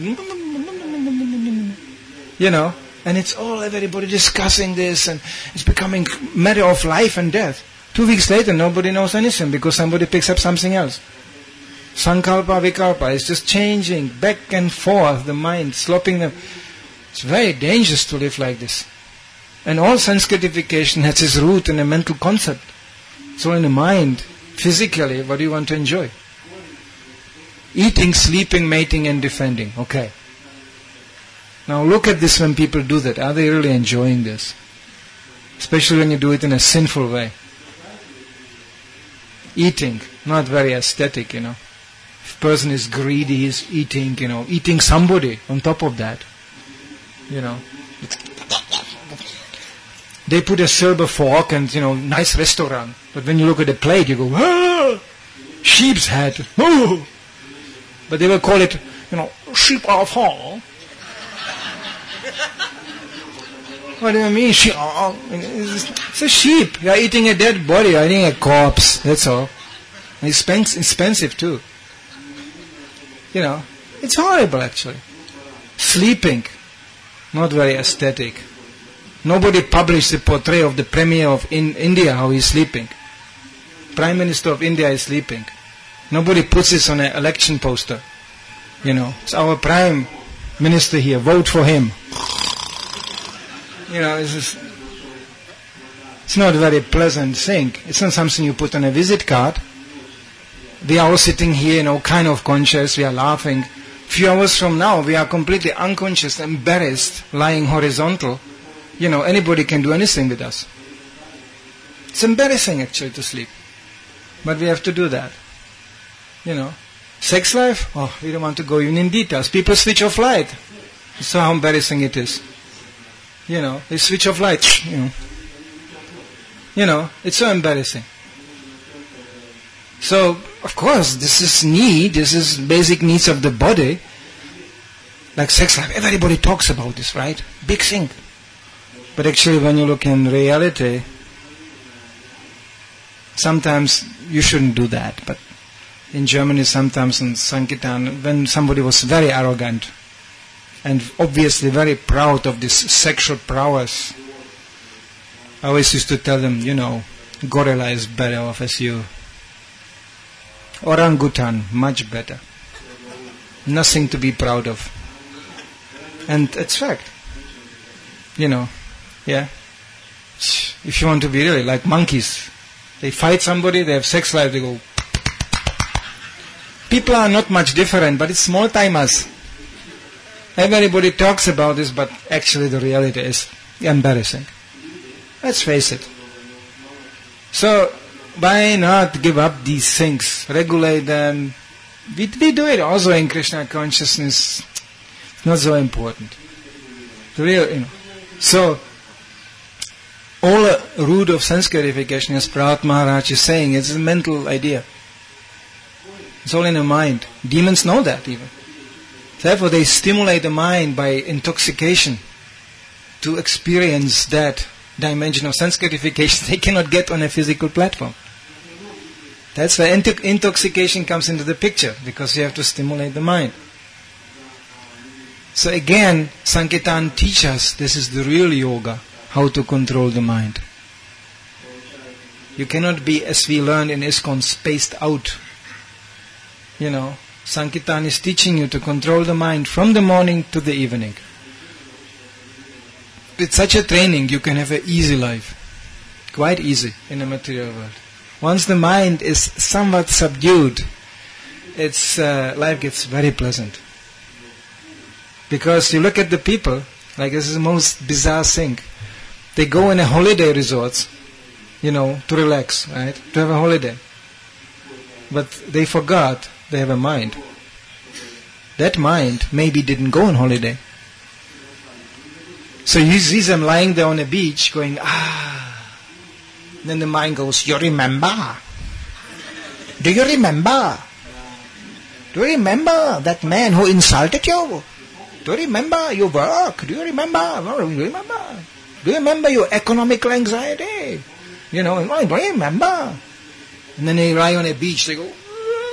S1: you know, and it's all everybody discussing this and it's becoming matter of life and death. Two weeks later nobody knows anything because somebody picks up something else. Sankalpa, Vikalpa is just changing back and forth, the mind, slopping them. It's very dangerous to live like this. And all sense gratification has its root in a mental concept. It's all in the mind. Physically, what do you want to enjoy? Eating, sleeping, mating and defending. Okay. Now look at this when people do that. Are they really enjoying this? Especially when you do it in a sinful way. Eating, not very aesthetic, you know. If a person is greedy, he's eating, you know, eating somebody on top of that. You know. They put a silver fork and, you know, nice restaurant. But when you look at the plate, you go, ah, sheep's head. Oh. But they will call it, you know, sheep of hall. What do you mean? Sheep? It's a sheep. You are eating a dead body. You are eating a corpse. That's all. And it's expensive too. You know, it's horrible actually. Sleeping, not very aesthetic. Nobody published the portrait of the Premier of in India how he's sleeping. Prime Minister of India is sleeping. Nobody puts this on an election poster. You know, it's our Prime Minister here. Vote for him. You know, it's just, it's not a very pleasant thing. It's not something you put on a visit card. We are all sitting here, you know, kind of conscious. We are laughing. A few hours from now, we are completely unconscious, embarrassed, lying horizontal. You know, anybody can do anything with us. It's embarrassing actually to sleep. But we have to do that. You know. Sex life? Oh, we don't want to go even in details. People switch off light. You saw how embarrassing it is. You know, they switch off light. You know. You know, it's so embarrassing. So, of course, this is need, this is basic needs of the body. Like sex life, everybody talks about this, right? Big thing. But actually when you look in reality, sometimes you shouldn't do that. But in Germany sometimes in Sankirtan, when somebody was very arrogant and obviously very proud of this sexual prowess, I always used to tell them, you know, gorilla is better off as you. Orangutan, much better. Nothing to be proud of. And it's fact. You know, yeah. If you want to be really like monkeys, they fight somebody, they have sex life, they go. People are not much different, but it's small timers. Everybody talks about this, but actually the reality is embarrassing. Let's face it. So, why not give up these things? Regulate them. We, we do it also in Krishna consciousness. It's not so important. The real, you know. So, all the root of sense gratification, as Prahlad Maharaj is saying, it's a mental idea. It's all in the mind. Demons know that even. Therefore, they stimulate the mind by intoxication to experience that dimension of sense gratification they cannot get on a physical platform. That's why intoxication comes into the picture, because you have to stimulate the mind. So again, Sankirtan teaches us this is the real yoga, how to control the mind. You cannot be, as we learned in ISKCON, spaced out. You know, Sankirtan is teaching you to control the mind from the morning to the evening. With such a training, you can have an easy life. Quite easy in the material world. Once the mind is somewhat subdued, its uh, life gets very pleasant. Because you look at the people, like this is the most bizarre thing. They go in a holiday resorts, you know, to relax, right? To have a holiday. But they forgot they have a mind. That mind maybe didn't go on holiday. So you see them lying there on a beach going, ah. Then the mind goes, you remember? Do you remember? Do you remember that man who insulted you? Do you remember your work? Do you remember? Do you remember? Do you remember your economical anxiety? You know, do you remember? And then they lie on a beach, they go,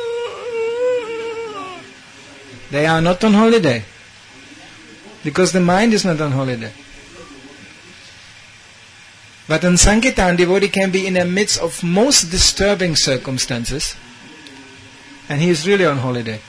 S1: they are not on holiday. Because the mind is not on holiday. But in Sankirtan, devotee can be in the midst of most disturbing circumstances, and he is really on holiday.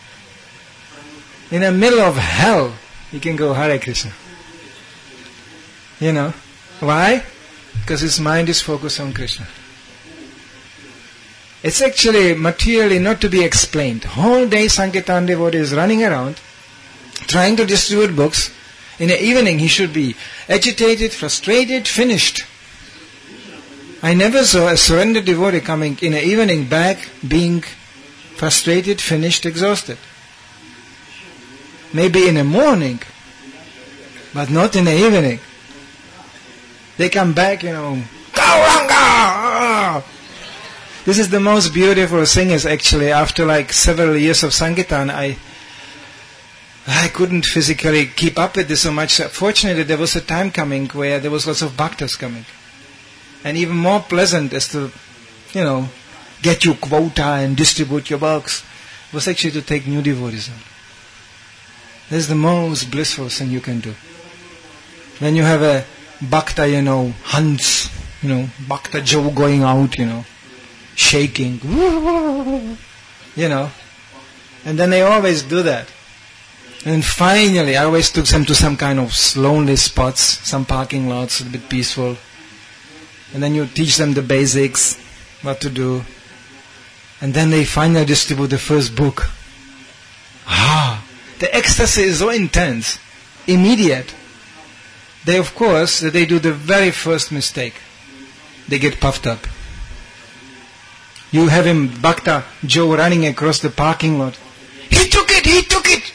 S1: In the middle of hell, he can go Hare Krishna. You know, why? Because his mind is focused on Krishna. It's actually materially not to be explained. Whole day Sankirtan devotee is running around, trying to distribute books. In the evening he should be agitated, frustrated, finished. I never saw a surrendered devotee coming in the evening back being frustrated, finished, exhausted. Maybe in the morning, but not in the evening. They come back, you know, Gauranga! This is the most beautiful thing is actually after like several years of Sankirtan, I I couldn't physically keep up with this so much. Fortunately, there was a time coming where there was lots of bhaktas coming. And even more pleasant is to, you know, get your quota and distribute your books, was actually to take new devotees out. This is the most blissful thing you can do. When you have a bhakta, you know, Hans, you know, Bhakta Joe going out, you know, shaking, you know, and then they always do that. And finally, I always took them to some kind of lonely spots, some parking lots, a bit peaceful. And then you teach them the basics, what to do. And then they finally distribute the first book. Ah, the ecstasy is so intense, immediate. They, of course, they do the very first mistake. They get puffed up. You have him, Bhakta Joe, running across the parking lot. He took it, he took it!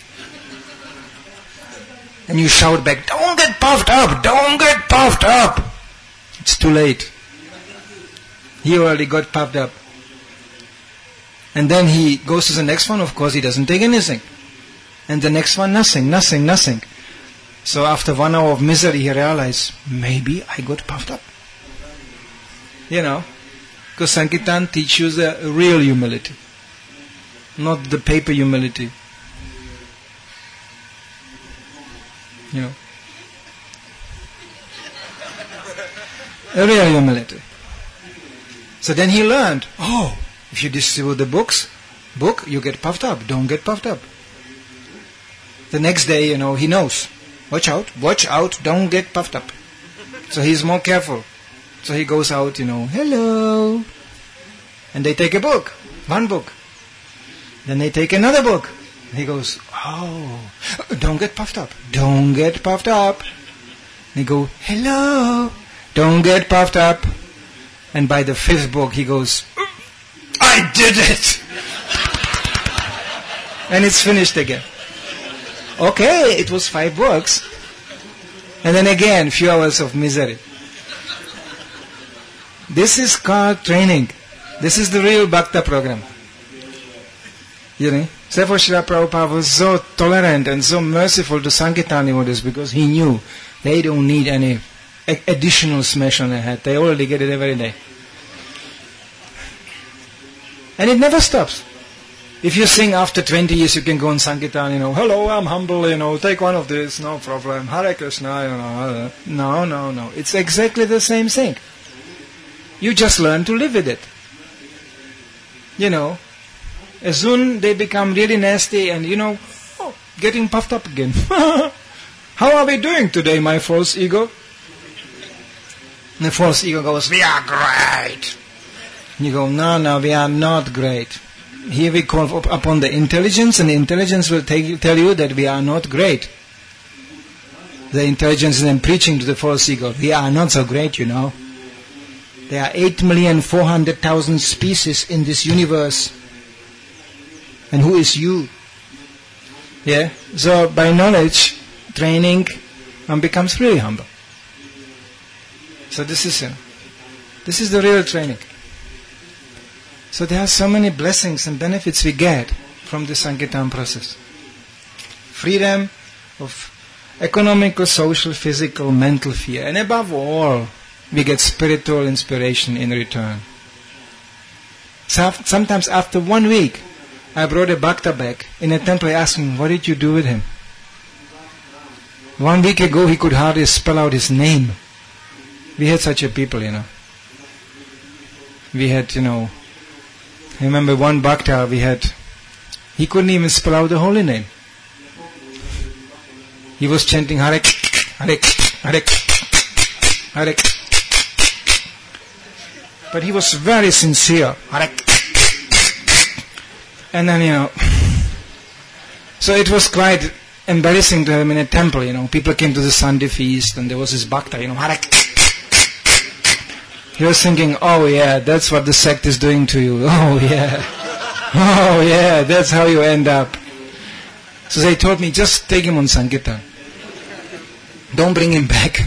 S1: And you shout back, don't get puffed up, don't get puffed up! It's too late. He already got puffed up. And then he goes to the next one, of course he doesn't take anything. And the next one, nothing, nothing, nothing. So after one hour of misery, he realized, maybe I got puffed up. You know, because Sankirtan teaches you the real humility, not the paper humility. You know, a real humility. So then he learned, oh, if you distribute the books, book, you get puffed up. Don't get puffed up. The next day, you know, he knows. Watch out, watch out, don't get puffed up. So he's more careful. So he goes out, you know, hello. And they take a book, one book. Then they take another book. He goes, oh, don't get puffed up, don't get puffed up. And he go, hello, don't get puffed up. And by the fifth book, he goes, I did it! And it's finished again. Okay, it was five books. And then again, few hours of misery. This is called training. This is the real Bhakta program. You know? Therefore Srila Prabhupada was so tolerant and so merciful to Sankirtan devotees because he knew they don't need any additional smash on their head. They already get it every day. And it never stops. If you sing after twenty years, you can go on Sankirtan, you know, hello, I'm humble, you know, take one of this, no problem, Hare Krishna, you know. No, no, no. It's exactly the same thing. You just learn to live with it. You know, as soon they become really nasty and, you know, oh, getting puffed up again. How are we doing today, my false ego? And the false ego goes, we are great. You go, no, no, we are not great. Here we call upon the intelligence, and the intelligence will take, tell you that we are not great. The intelligence is then preaching to the false ego, we are not so great, you know. There are eight million four hundred thousand species in this universe. And who is you? Yeah? So by knowledge, training, one becomes really humble. So this is, uh, this is the real training. So there are so many blessings and benefits we get from the Sankirtan process. Freedom of economical, social, physical, mental fear. And above all, we get spiritual inspiration in return. So sometimes after one week, I brought a bhakta back in a temple. I asked him, what did you do with him? One week ago, he could hardly spell out his name. We had such a people, you know. We had, you know, I remember one bhakta we had, he couldn't even spell out the holy name. He was chanting Hare, Hare, Hare, Hare. But he was very sincere. Hare, And then, you know, so it was quite embarrassing to have him in a temple, you know. People came to the Sunday feast and there was this bhakta, you know, Harak. He was thinking, oh yeah, that's what the sect is doing to you. Oh yeah. Oh yeah, that's how you end up. So they told me, just take him on Sankirtan. Don't bring him back.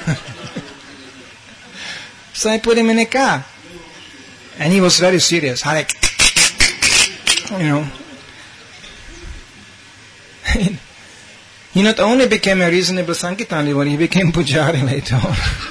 S1: So I put him in a car. And he was very serious. Harak. You know. He not only became a reasonable Sankirtan devotee, he became Pujari later on.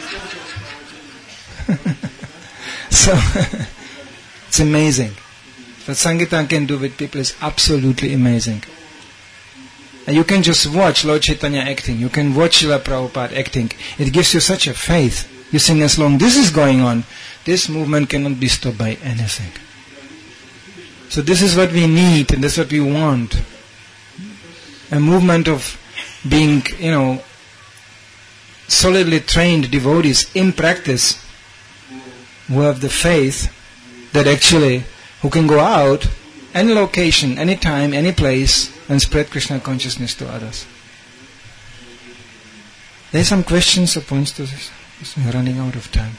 S1: So, it's amazing. What Sankirtan can do with people is absolutely amazing. And you can just watch Lord Chaitanya acting. You can watch Srila Prabhupada acting. It gives you such a faith. You think as long this is going on, this movement cannot be stopped by anything. So this is what we need and that's what we want. A movement of being, you know, solidly trained devotees in practice who have the faith that actually, who can go out any location, any time, any place and spread Krishna consciousness to others. There are some questions or points to this. We're running out of time.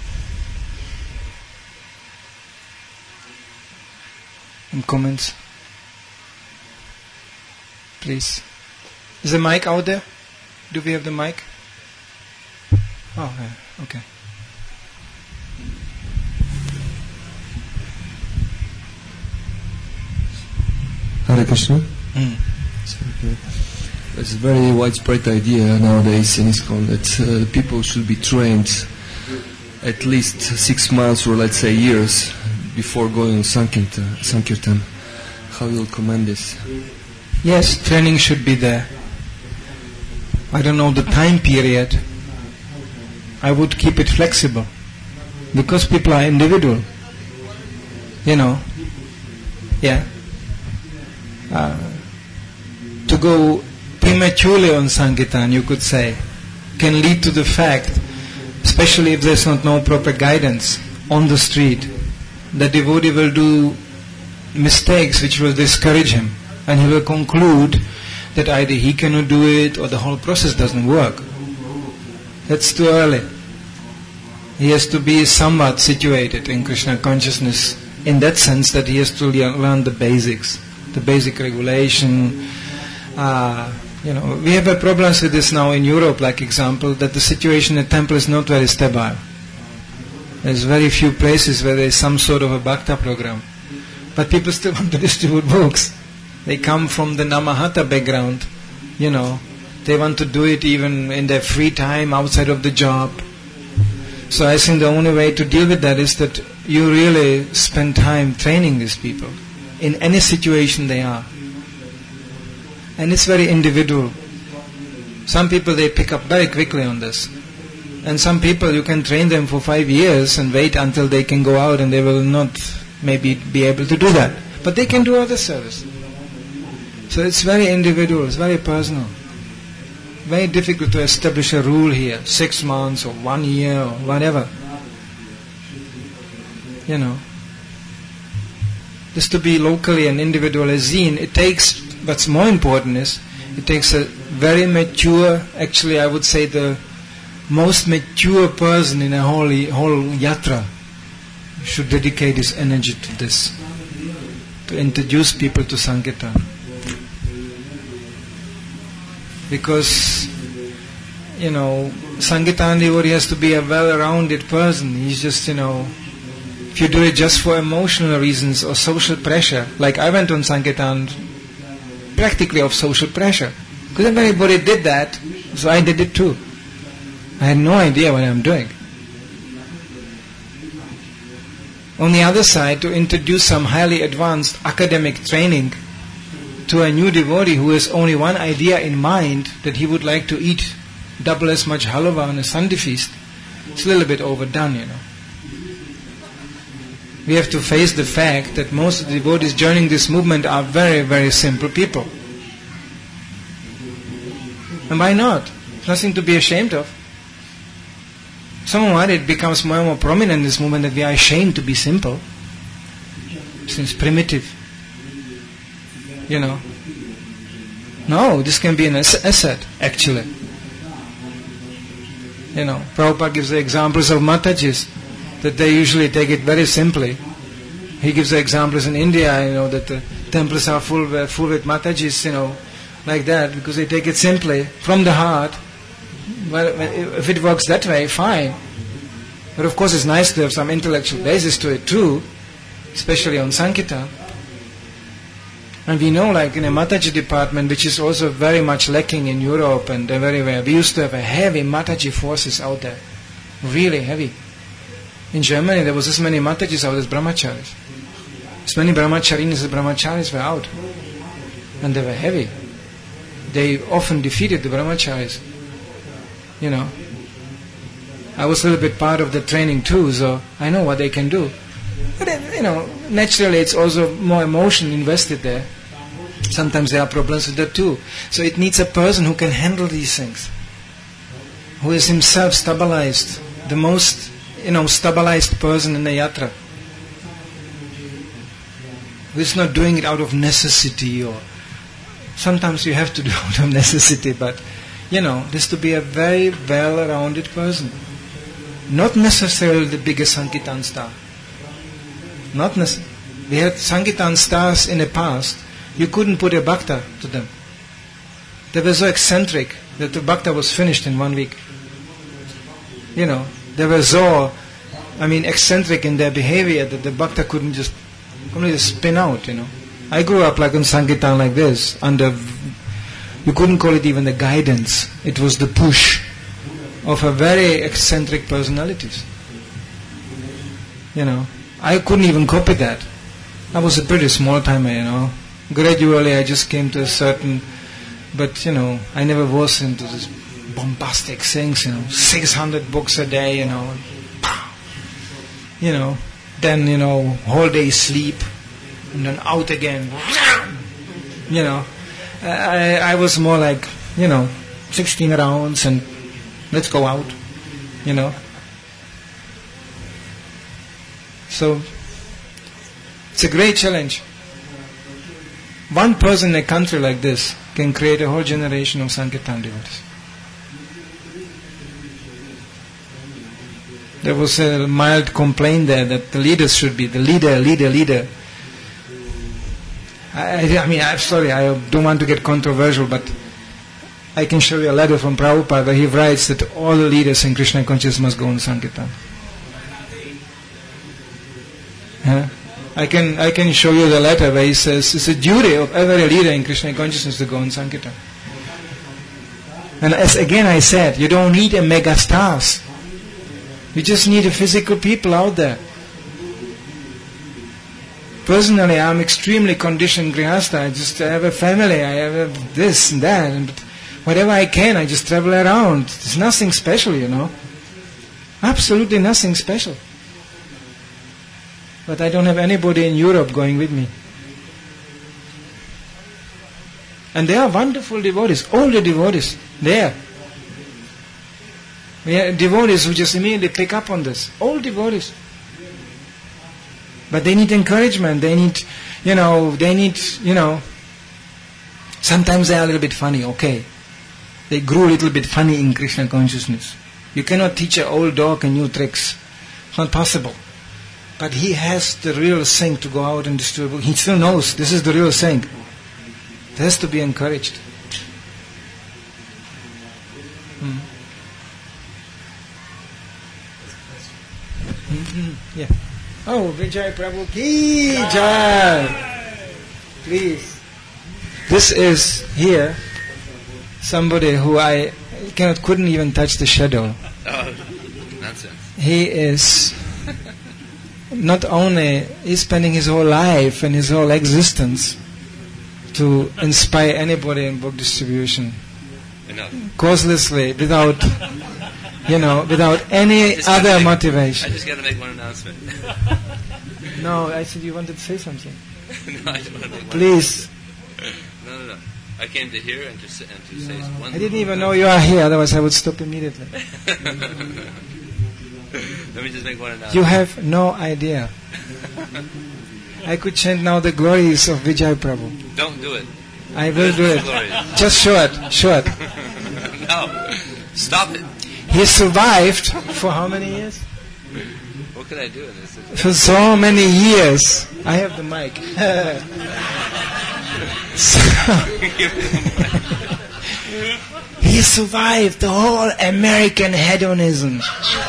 S1: Any comments? Please. Is the mic out there? Do we have the mic? Oh, yeah. Okay.
S2: Hare Krishna.
S1: Mm.
S2: It's a very widespread idea nowadays in ISKCON that uh, people should be trained at least six months or let's say years before going on Sankirtan. Sankirtan. How you will commend this?
S1: Yes, training should be there. I don't know the time period. I would keep it flexible because people are individual. You know. Yeah. Uh, to go prematurely on Sankirtan, you could say, can lead to the fact, especially if there's not no proper guidance on the street, the devotee will do mistakes which will discourage him, and he will conclude that either he cannot do it or the whole process doesn't work. That's too early. He has to be somewhat situated in Krishna consciousness in that sense that he has to learn the basics, the basic regulation. Uh, you know, we have a problems with this now in Europe, like example, that the situation at temple is not very stable. There's very few places where there is some sort of a bhakta program. But people still want to distribute books. They come from the Namahata background, you know. They want to do it even in their free time, outside of the job. So I think the only way to deal with that is that you really spend time training these people in any situation they are. And it's very individual. Some people, they pick up very quickly on this. And some people, you can train them for five years and wait until they can go out and they will not maybe be able to do that. But they can do other service. So it's very individual, it's very personal. Very difficult to establish a rule here, six months or one year or whatever. You know. Just to be locally and individual as zine, it takes, what's more important is, it takes a very mature, actually I would say the most mature person in a whole, whole yatra should dedicate his energy to this, to introduce people to Sankirtan. Because, you know, Sankirtan devotee has to be a well-rounded person. He's just, you know, if you do it just for emotional reasons or social pressure, like I went on Sankirtan practically of social pressure. Because everybody did that, so I did it too. I had no idea what I'm doing. On the other side, to introduce some highly advanced academic training to a new devotee who has only one idea in mind, that he would like to eat double as much halwa on a Sunday feast, it's a little bit overdone, you know. We have to face the fact that most of the devotees joining this movement are very, very simple people. And why not? There's nothing to be ashamed of. Somehow it becomes more and more prominent in this movement that we are ashamed to be simple. It seems primitive. You know. No, this can be an ass- asset, actually. You know, Prabhupada gives the examples of Matajis, that they usually take it very simply. He gives the examples in India, you know, that the temples are full, uh, full with Matajis, you know, like that, because they take it simply, from the heart. Well, if it works that way, fine. But of course it's nice to have some intellectual basis to it too, especially on Sankirtan. And we know, like in a Mataji department, which is also very much lacking in Europe and everywhere, we used to have a heavy Mataji forces out there. Really heavy. In Germany there was as many Matajis out as Brahmacharis. As many Brahmacharinis as Brahmacharis were out. And they were heavy. They often defeated the Brahmacharis. You know. I was a little bit part of the training too, so I know what they can do. But, you know, naturally it's also more emotion invested there. Sometimes there are problems with that too. So it needs a person who can handle these things. Who is himself stabilized. The most, you know, stabilized person in the yatra. Who is not doing it out of necessity, or sometimes you have to do it out of necessity, but, you know, this to be a very well-rounded person. Not necessarily the biggest Sankirtan star. Not necessarily. We had Sankirtan stars in the past. You couldn't put a bhakta to them. They were so eccentric that the bhakta was finished in one week. You know, they were so, I mean, eccentric in their behavior that the bhakta couldn't just completely spin out, you know. I grew up like in Sankirtan like this, under, you couldn't call it even the guidance. It was the push of a very eccentric personalities. You know, I couldn't even copy that. I was a pretty small timer, you know. Gradually I just came to a certain, but you know, I never was into this bombastic things, you know, six hundred books a day, you know, you know, then, you know, whole day sleep, and then out again, you know. I, I was more like, you know, sixteen rounds and let's go out, you know. So, it's a great challenge. One person in a country like this can create a whole generation of Sankirtan devotees. There was a mild complaint there that the leaders should be the leader, leader, leader. I, I mean, I'm sorry, I don't want to get controversial, but I can show you a letter from Prabhupada where he writes that all the leaders in Krishna consciousness must go on Sankirtan. Huh? I can I can show you the letter where he says it's a duty of every leader in Krishna consciousness to go on Sankirtan. And as again I said, you don't need a mega stars. You just need a physical people out there. Personally, I'm extremely conditioned grihastha. I just have a family, I have this and that, and whatever I can, I just travel around. It's nothing special, you know. Absolutely nothing special. But I don't have anybody in Europe going with me. And they are wonderful devotees, all the devotees, there. We have devotees who just immediately pick up on this, all devotees. But they need encouragement, they need, you know, they need, you know, sometimes they are a little bit funny, okay. They grew a little bit funny in Krishna consciousness. You cannot teach an old dog a new tricks. It's not possible. But he has the real thing to go out and distribute. He still knows this is the real thing. It has to be encouraged. Hmm. Mm-hmm. Yeah. Oh, Vijay Prabhu ki jai. Please. This is here somebody who I cannot, couldn't even touch the shadow.
S3: Oh, nonsense.
S1: He is not only, he's spending his whole life and his whole existence to inspire anybody in book distribution.
S3: Enough.
S1: Causelessly, without, you know, without any other
S3: make,
S1: motivation.
S3: I just got to make one announcement.
S1: No, I said you wanted to say something.
S3: No, I just want to make one.
S1: Please.
S3: No, no, no. I came to hear and to say, and to say one.
S1: I didn't even know you are here, otherwise I would stop immediately.
S3: Let me just make one announcement.
S1: You have no idea. I could chant now the glories of Vijay Prabhu.
S3: Don't do it.
S1: I will do it.
S3: Glories.
S1: Just show it, show it.
S3: No. Stop it.
S1: He survived for how many years?
S3: What can I do in this?
S1: For so many years. I have the mic. So, he survived the whole American hedonism.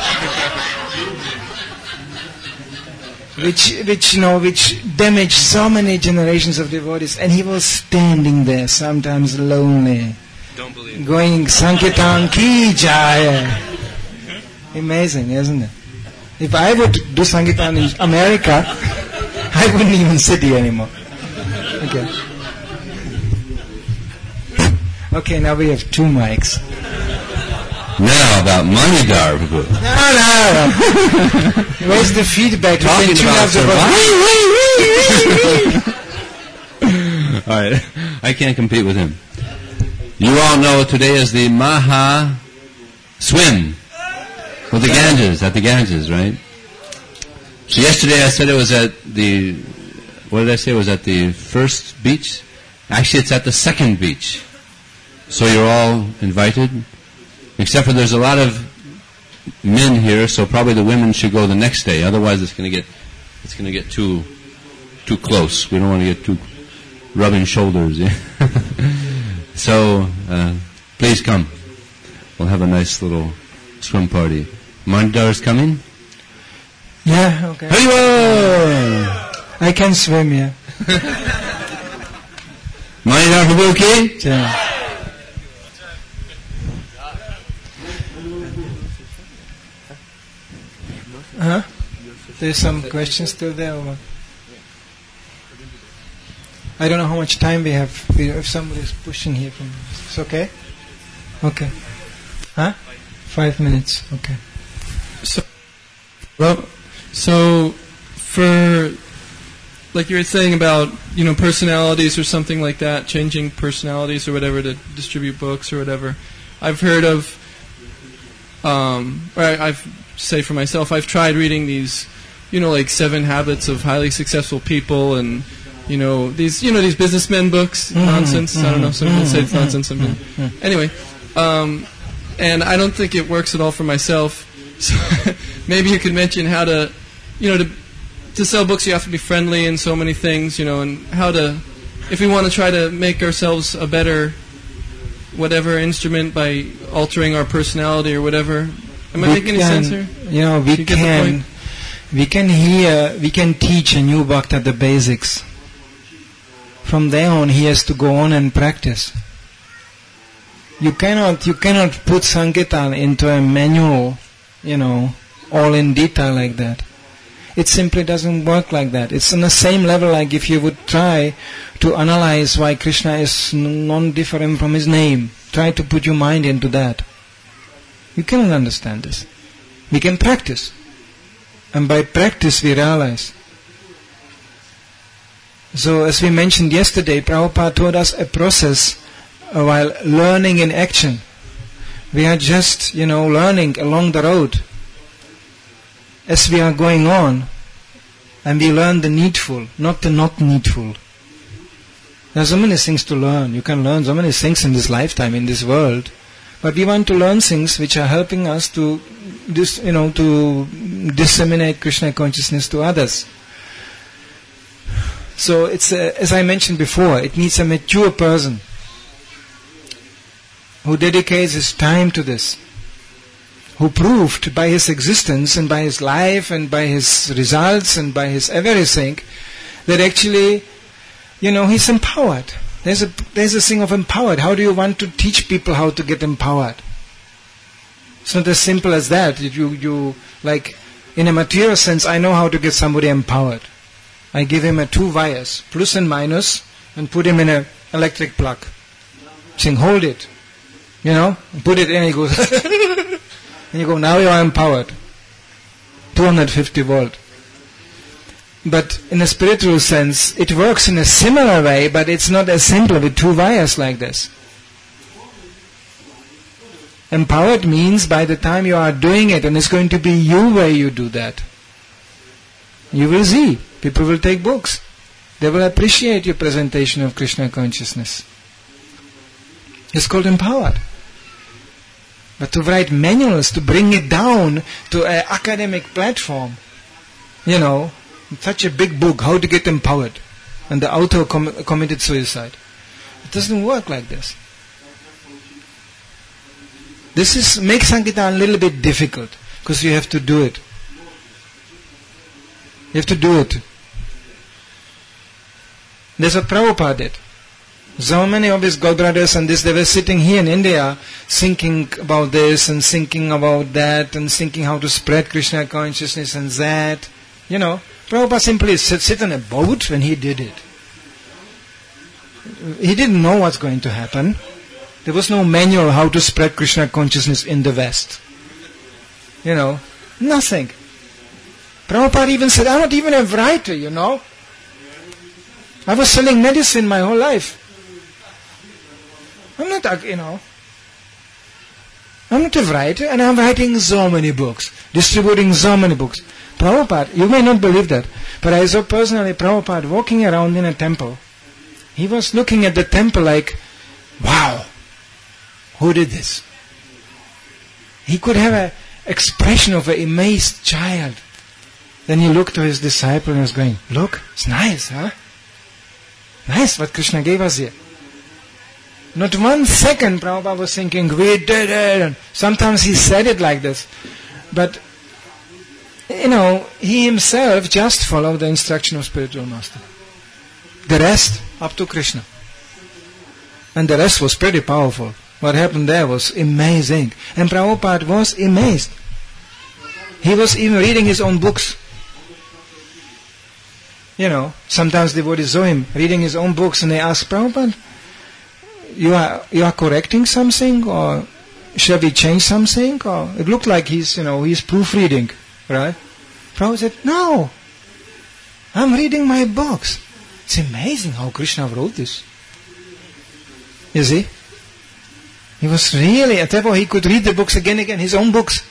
S1: Which, which, you know, which damaged so many generations of devotees, and he was standing there, sometimes lonely,
S3: Don't believe
S1: going Sankirtan ki jaya. Amazing, isn't it? If I would do Sankirtan in America, I wouldn't even sit here anymore. Okay. Okay, now we have two mics.
S4: Now about Manidhar Prabhu.
S1: No, no, no. Where's the feedback?
S4: Talking about
S1: the
S4: All right, I can't compete with him. You all know today is the Maha Swim with the Ganges, at the Ganges, right? So yesterday I said it was at the, what did I say, it was at the first beach? Actually it's at the second beach. So you're all invited. Except for there's a lot of men here, so probably the women should go the next day. Otherwise, it's going to get it's going to get too too close. We don't want to get too rubbing shoulders. So uh, please come. We'll have a nice little swim party. Manidhar is coming.
S1: Yeah. Okay.
S4: Haribo!
S1: I can swim. Yeah.
S4: Manidhar Prabhu ki?
S1: Yeah. Huh? There's some questions still there. Or what? I don't know how much time we have. If somebody's pushing here from, it's okay. Okay. Huh? Five minutes. Okay.
S5: So, well, so for like you were saying about you know personalities or something like that, changing personalities or whatever to distribute books or whatever. I've heard of, um, or I, I've. say for myself, I've tried reading these, you know, like Seven Habits of Highly Successful People, and you know these, you know these businessmen books, mm-hmm, nonsense. Mm-hmm, I don't know. Some people say it's nonsense. Some mm-hmm. Anyway, um, and I don't think it works at all for myself. So maybe you could mention how to, you know, to to sell books you have to be friendly in so many things, you know, and how to, if we want to try to make ourselves a better whatever instrument by altering our personality or whatever. Am I
S1: we
S5: making any
S1: can,
S5: sense here?
S1: You know, we
S5: you
S1: can, we can hear, we can teach a new bhakta the basics. From there on, he has to go on and practice. You cannot, you cannot put Sankirtan into a manual, you know, all in detail like that. It simply doesn't work like that. It's on the same level like if you would try to analyze why Krishna is non-different from his name. Try to put your mind into that. You cannot understand this. We can practice. And by practice we realize. So as we mentioned yesterday, Prabhupada taught us a process uh, while learning in action. We are just, you know, learning along the road. As we are going on, and we learn the needful, not the not needful. There are so many things to learn. You can learn so many things in this lifetime, in this world. But we want to learn things which are helping us to, dis, you know, to disseminate Krishna consciousness to others. So it's a, as I mentioned before, it needs a mature person who dedicates his time to this, who proved by his existence and by his life and by his results and by his everything that actually, you know, he's empowered. There's a there's a thing of empowered. How do you want to teach people how to get empowered? It's not as simple as that. You you like in a material sense, I know how to get somebody empowered. I give him a two wires, plus and minus, and put him in an electric plug. Saying, hold it. You know, put it in, he goes, and you go, now you are empowered. two hundred fifty volt. But in a spiritual sense, it works in a similar way, but it's not as simple with two wires like this. Empowered means by the time you are doing it, and it's going to be you where you do that, you will see. People will take books. They will appreciate your presentation of Krishna consciousness. It's called empowered. But to write manuals, to bring it down to an academic platform, you know, such a big book, how to get empowered, and the author com- committed suicide. It doesn't work like this. This is makes Sankirtan a little bit difficult, because you have to do it. You have to do it. That's what Prabhupada did. So many of his godbrothers and this, they were sitting here in India thinking about this and thinking about that and thinking how to spread Krishna consciousness and that. You know, Prabhupada simply sit, sit on a boat when he did it. He didn't know what's going to happen. There was no manual how to spread Krishna consciousness in the West. You know, nothing. Prabhupada even said, I'm not even a writer, you know. I was selling medicine my whole life. I'm not, you know, I'm not a writer, and I'm writing so many books, distributing so many books. Prabhupada, you may not believe that, but I saw personally Prabhupada walking around in a temple. He was looking at the temple like, wow, who did this? He could have an expression of an amazed child. Then he looked to his disciple and was going, look, it's nice, huh? Nice what Krishna gave us here. Not one second Prabhupada was thinking, we did it. And sometimes he said it like this. But, you know, he himself just followed the instruction of spiritual master. The rest, up to Krishna. And the rest was pretty powerful. What happened there was amazing. And Prabhupada was amazed. He was even reading his own books. You know, sometimes devotees saw him reading his own books and they asked, Prabhupada, you are you are correcting something, or shall we change something? Or it looked like he's, you know, he's proofreading, right? Prabhupada said, no, I'm reading my books. It's amazing how Krishna wrote this. You see? He was really, at that point he could read the books again and again, his own books.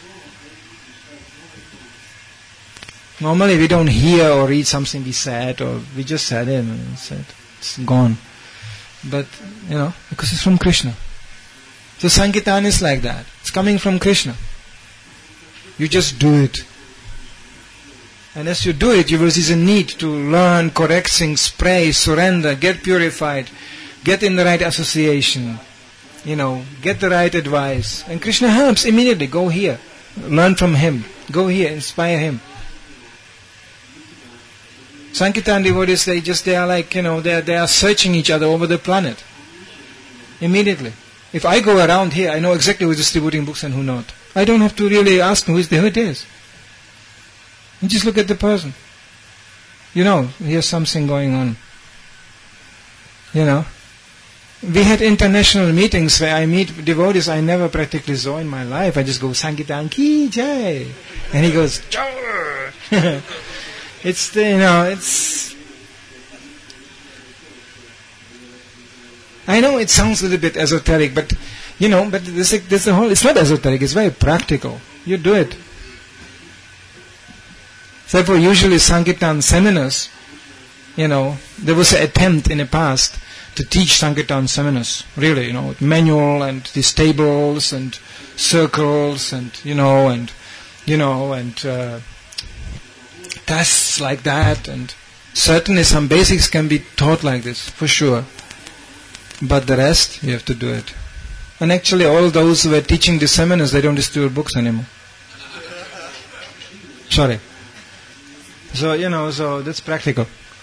S1: Normally we don't hear or read something we said, or we just said it and it's, it's gone. But, you know, because it's from Krishna. So Sankirtan is like that. It's coming from Krishna. You just do it. And as you do it, you will see the need to learn, correct things, pray, surrender, get purified, get in the right association, you know, get the right advice. And Krishna helps immediately. Go here. Learn from Him. Go here. Inspire Him. Sankirtan devotees, they just, they are like, you know, they are, they are searching each other over the planet. Immediately. If I go around here, I know exactly who is distributing books and who not. I don't have to really ask who is the, who it is. You just look at the person. You know, here's something going on. You know. We had international meetings where I meet devotees I never practically saw in my life. I just go, Sankirtan ki jai. And he goes, Jai. It's, the, you know, it's... I know it sounds a little bit esoteric, but, you know, but this, this the whole, it's not esoteric, it's very practical. You do it. Therefore, usually Sankirtan seminars, you know, there was an attempt in the past to teach Sankirtan seminars, really, you know, with manual and these tables and circles and, you know, and, you know, and... Uh, tests like that, and certainly some basics can be taught like this, for sure. But the rest, you have to do it. And actually all those who were teaching the seminars, they don't distribute books anymore. Sorry. So, you know, so that's practical.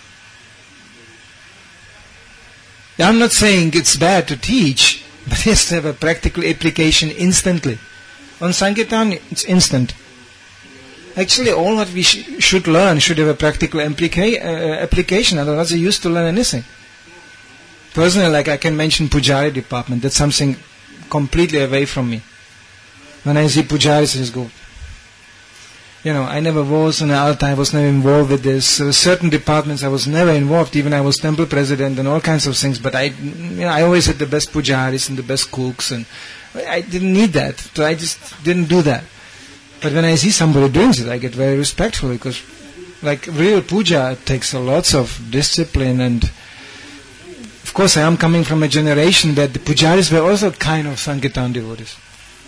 S1: I'm not saying it's bad to teach, but it has to have a practical application instantly. On Sankirtan, it's instant. Actually, all what we sh- should learn should have a practical implica- uh, application, otherwise it's used to learn anything. Personally, like I can mention Pujari department, that's something completely away from me. When I see Pujaris, I just go, you know, I never was on the altar, I was never involved with this. There were certain departments I was never involved, even I was temple president and all kinds of things, but I, you know, I always had the best Pujaris and the best cooks, and I didn't need that, so I just didn't do that. But when I see somebody doing it, I get very respectful, because like real puja takes a lots of discipline, and of course I am coming from a generation that the pujaris were also kind of Sankirtan devotees.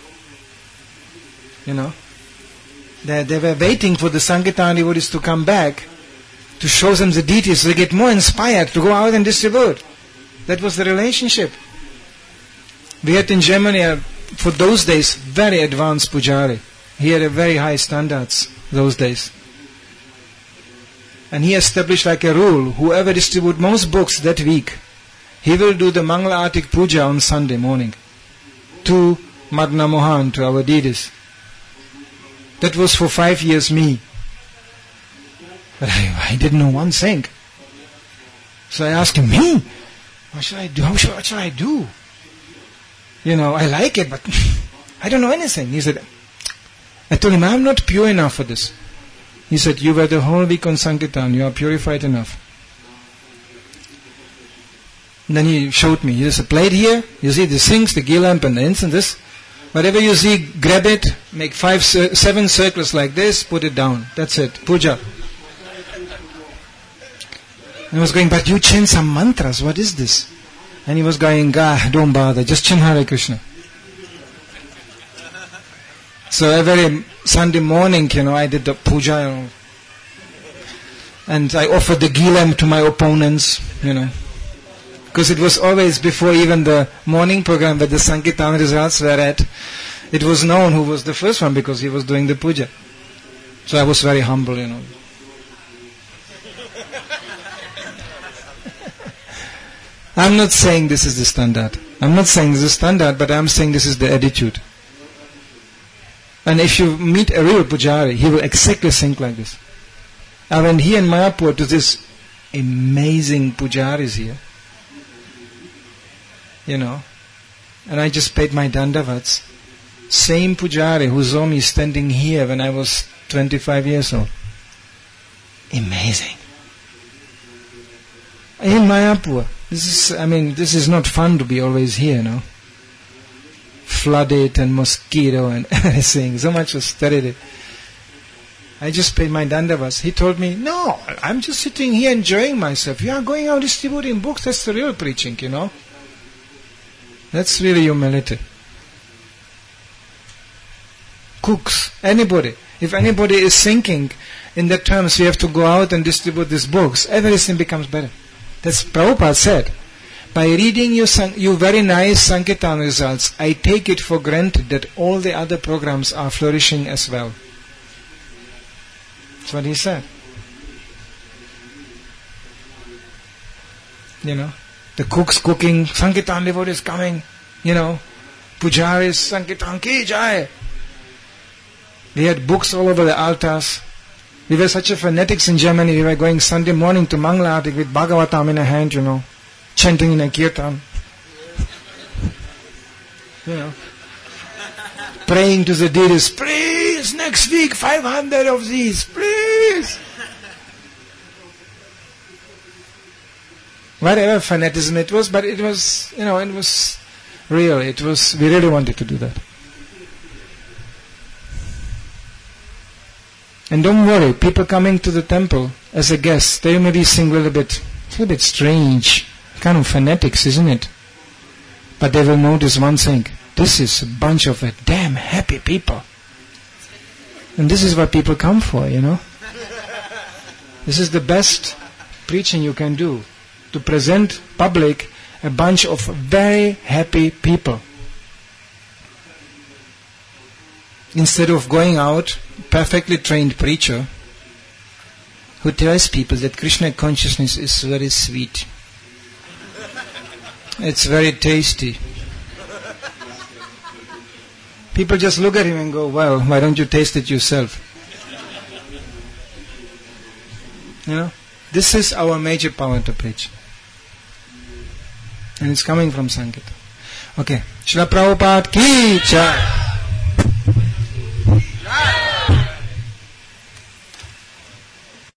S1: You know, they, they were waiting for the Sankirtan devotees to come back to show them the deities so they get more inspired to go out and distribute. That was the relationship. We had in Germany, a, for those days, very advanced pujari. He had a very high standards those days. And he established like a rule, whoever distribute most books that week, he will do the Mangala Artik Puja on Sunday morning to Madna Mohan, to our deities. That was for five years me. But I, I didn't know one thing. So I asked him, me? What should I do? How should, what should I do? You know, I like it, but I don't know anything. He said, I told him, I'm not pure enough for this. He said, you were the whole week on Sankirtan, you are purified enough. And then he showed me, there's a plate here, you see the things, the ghee lamp and the incense, this. Whatever you see, grab it, make five, seven circles like this, put it down. That's it, puja. And I was going, but you chant some mantras, what is this? And he was going, ah, don't bother, just chant Hare Krishna. So every Sunday morning, you know, I did the puja, you know, and I offered the ghee lamp to my opponents, you know. Because it was always before even the morning program where the Sankirtan results were at, it was known who was the first one because he was doing the puja. So I was very humble, you know. I'm not saying this is the standard. I'm not saying this is the standard, but I'm saying this is the attitude. And if you meet a real pujari, he will exactly think like this. I went here in Mayapur to this amazing pujaris here. You know, and I just paid my dandavats. Same pujari who saw me standing here when I was twenty-five years old. Amazing. In Mayapur, this is, I mean, this is not fun to be always here, no? Flooded and mosquito and everything, so much austerity. I just paid my dandavats. He told me, no, I'm just sitting here enjoying myself. You are going out distributing books, that's the real preaching, you know? That's really humility. Cooks, anybody. If anybody is thinking in the terms we have to go out and distribute these books, everything becomes better. That's Prabhupada said. By reading your, your very nice Sankirtan results, I take it for granted that all the other programs are flourishing as well. That's what he said. You know? The cooks cooking, Sankirtan devotees coming, you know, pujaris, Sankirtan ki jai. We had books all over the altars. We were such a fanatics in Germany, we were going Sunday morning to Mangala Artik with Bhagavatam in a hand, you know, chanting in a kirtan. You know, praying to the deities, please, next week, five hundred of these, please. Whatever fanaticism it was, but it was, you know, it was real. It was, we really wanted to do that. And don't worry, people coming to the temple as a guest, they maybe sing a little bit, it's a little bit strange, kind of fanatics, isn't it? But they will notice one thing, this is a bunch of a damn happy people. And this is what people come for, you know. This is the best preaching you can do. To present public a bunch of very happy people. Instead of going out, perfectly trained preacher who tells people that Krishna consciousness is very sweet. It's very tasty. People just look at him and go, well, why don't you taste it yourself? You know? This is our major power to preach. And it's coming from Sankirtan. Okay. Srila Prabhupada ki jai.